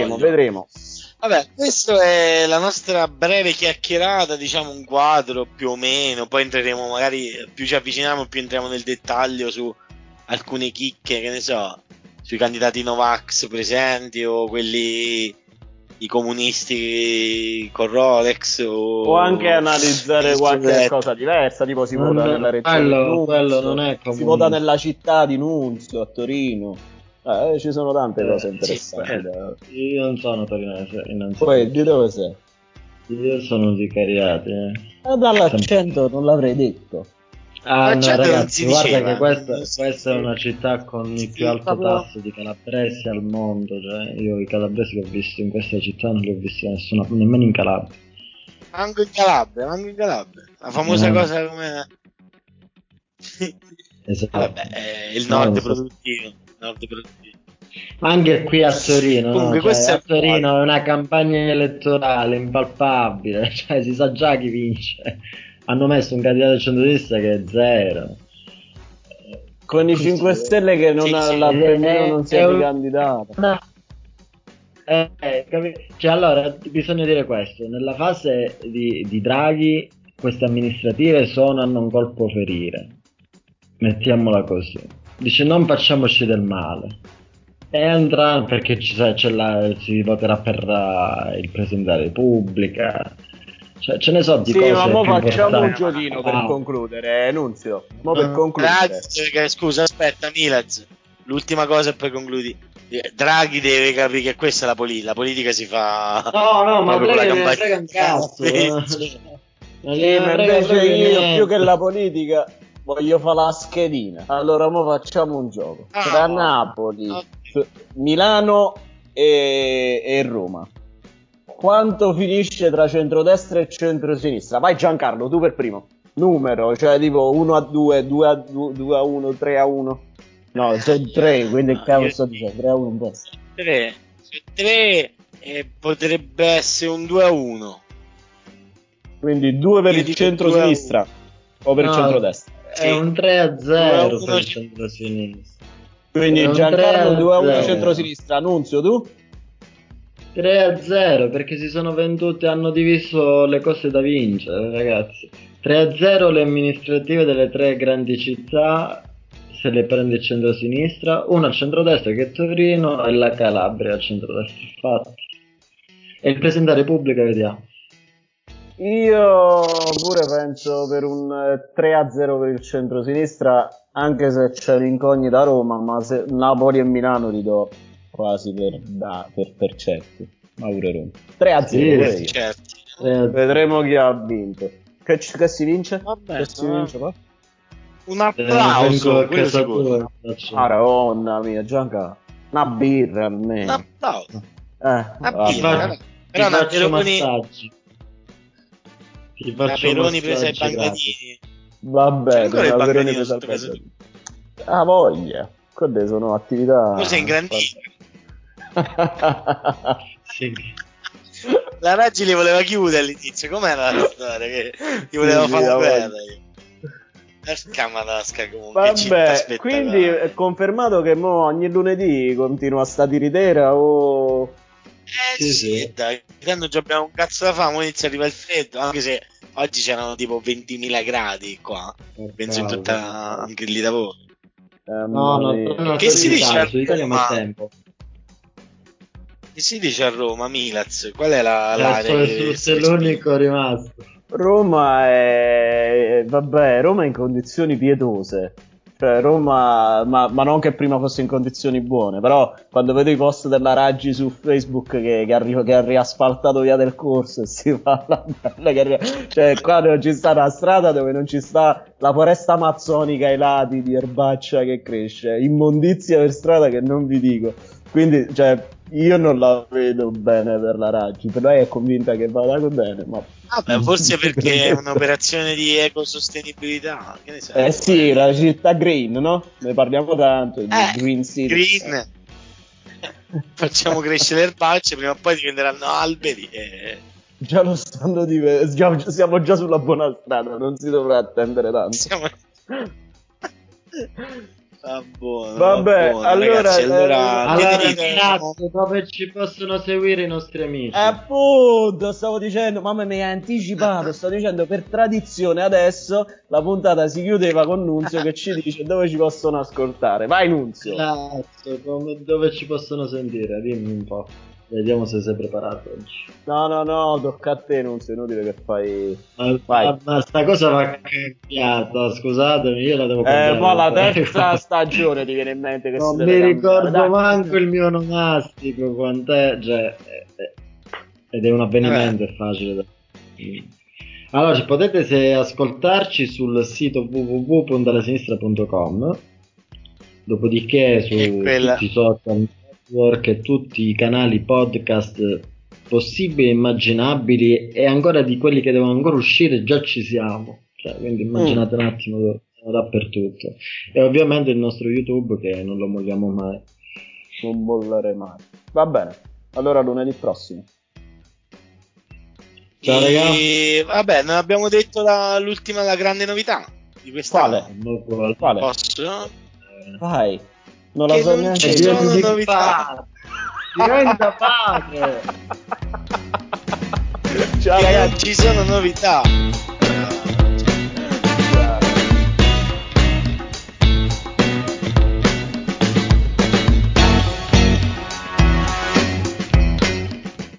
Vabbè, questa è la nostra breve chiacchierata, diciamo un quadro più o meno, poi entreremo magari, più ci avviciniamo più entriamo nel dettaglio su alcune chicche, che ne so, sui candidati Novax presenti o quelli i comunisti con Rolex o anche analizzare qualche cosa diversa, tipo si vota nella regione di Nunzio, non è si vota nella città di Nunzio a Torino, ci sono tante cose interessanti. Io non sono torinese, poi di dove sei? Io sono di Cariati. Dall'accento non l'avrei detto. No, ragazzi, guarda che questa è una città con il più alto tasso di calabresi al mondo. Cioè, io i calabresi che ho visto in questa città non li ho visti nessuno, nemmeno in Calabria. Anche in Calabria. La famosa cosa come... Esatto. Vabbè, il nord produttivo. Anche qui a Torino, comunque, a Torino è una campagna elettorale impalpabile, cioè si sa già chi vince. Hanno messo un candidato del centrodestra che è zero. Con i 5 Stelle che non non si è ricandidato. Cioè, allora, bisogna dire questo. Nella fase di Draghi, queste amministrative sono a non colpo ferire. Mettiamola così. Dice non facciamoci del male. Entra perché si voterà per il Presidente della Repubblica. Cioè, ce ne so di cose ma più facciamo un giochino per concludere, Nunzio. Per concludere. Scusa, aspetta, Milaz. L'ultima cosa e poi concludi. Draghi deve capire che questa è la politica. La politica si fa. No, ma Draghi ne frega un cazzo. Ma invece io più che la politica voglio fare la schedina. Allora, mo facciamo un gioco tra Napoli, Milano e Roma. Quanto finisce tra centrodestra e centrosinistra? Vai Giancarlo, tu per primo. Numero, cioè tipo 1-2, 2-1, 3-1. No, sono 3, quindi cavolo sto dicendo 3-1 un po'. 3 potrebbe essere un 2-1. Quindi 2 per il centrosinistra o per il centrodestra? È un 3-0 per il centrosinistra. Quindi Giancarlo 2-1 centrosinistra. Annunzio tu? 3-0 perché si sono venduti, hanno diviso le cose da vincere, ragazzi. 3-0 le amministrative delle 3 grandi città se le prende il centro-sinistra, uno al centro-destra che è Torino e la Calabria al centro-destra, infatti. E il Presidente della Repubblica, vediamo. Io pure penso per un 3-0 per il centro-sinistra, anche se c'è l'incognita a Roma, ma se Napoli e Milano li do quasi per certi. Ma pure Roma. 3-0 Sì, certo. Vedremo chi ha vinto. Che si vince? Vabbè, che si vince qua? Un applauso, quello sicuro. Maronna mia, Gianca, una birra almeno. Un applauso. Una birra. Però faccio massaggi. Peroni presa ai bancadini. Vabbè, ancora i bancadini sotto casa. Ah, voglia. Quelle sono attività. Tu sei ingrandito. Sì. La Raggi li voleva chiudere all'inizio. Com'era la storia? Che ti voleva fare la guerra. Scamadasca comunque. Vabbè, quindi è confermato che mo ogni lunedì continua sta tiritera o... sì, dai. Quando già abbiamo un cazzo da fame, inizia a arrivare il freddo. Anche se oggi c'erano tipo 20.000 gradi qua. Penso in tutta anche lì da voi. No, che si dice a Roma? Tempo. Che si dice a Roma, Milaz? Qual è l'area che sei l'unico rimasto? Roma è in condizioni pietose. Cioè Roma, ma non che prima fosse in condizioni buone, però quando vedo i post della Raggi su Facebook che ha riasfaltato via del corso e si fa la bella cioè qua non ci sta una strada dove non ci sta la foresta amazzonica ai lati di erbaccia che cresce, immondizia per strada che non vi dico. Quindi, cioè, io non la vedo bene per la Raggi, però lei è convinta che vada bene, ma... Vabbè, forse perché è un'operazione di ecosostenibilità, che ne sai? Sì, la città green, no? Ne parliamo tanto, di Green City. Green. Facciamo crescere le erbacce, prima o poi diventeranno alberi e... Già lo stanno siamo già sulla buona strada, non si dovrà attendere tanto. Buono, vabbè, buono, allora, ragazzi, dove ci possono seguire i nostri amici? Appunto, stavo dicendo, mamma mi hai anticipato, stavo dicendo per tradizione adesso la puntata si chiudeva con Nunzio che ci dice dove ci possono ascoltare. Vai Nunzio. Dove ci possono sentire? Dimmi un po'. Vediamo se sei preparato oggi. No, tocca a te, Nunzio, è inutile che fai... Ma sta cosa va cambiata, scusatemi, io la devo cambiare. Ma la terza stagione ti viene in mente che non si mi ricordo manco il mio onomastico, quant'è, cioè, ed è un avvenimento, è facile. Allora, potete ascoltarci sul sito www.allasinistra.com, dopodiché su tutti i social network e tutti i canali podcast possibili e immaginabili, e ancora di quelli che devono ancora uscire già ci siamo, cioè, quindi immaginate un attimo, siamo dappertutto, e ovviamente il nostro YouTube che non lo molliamo mai, non mollare mai. Va bene, allora lunedì prossimo. Ciao ragazzi. Vabbè, non abbiamo detto l'ultima, la grande novità di quest'anno. Quale? Posso? Vai. Non che la so non neanche. ci sono novità. Diventa padre. Ciao ragazzi. Non ci sono novità.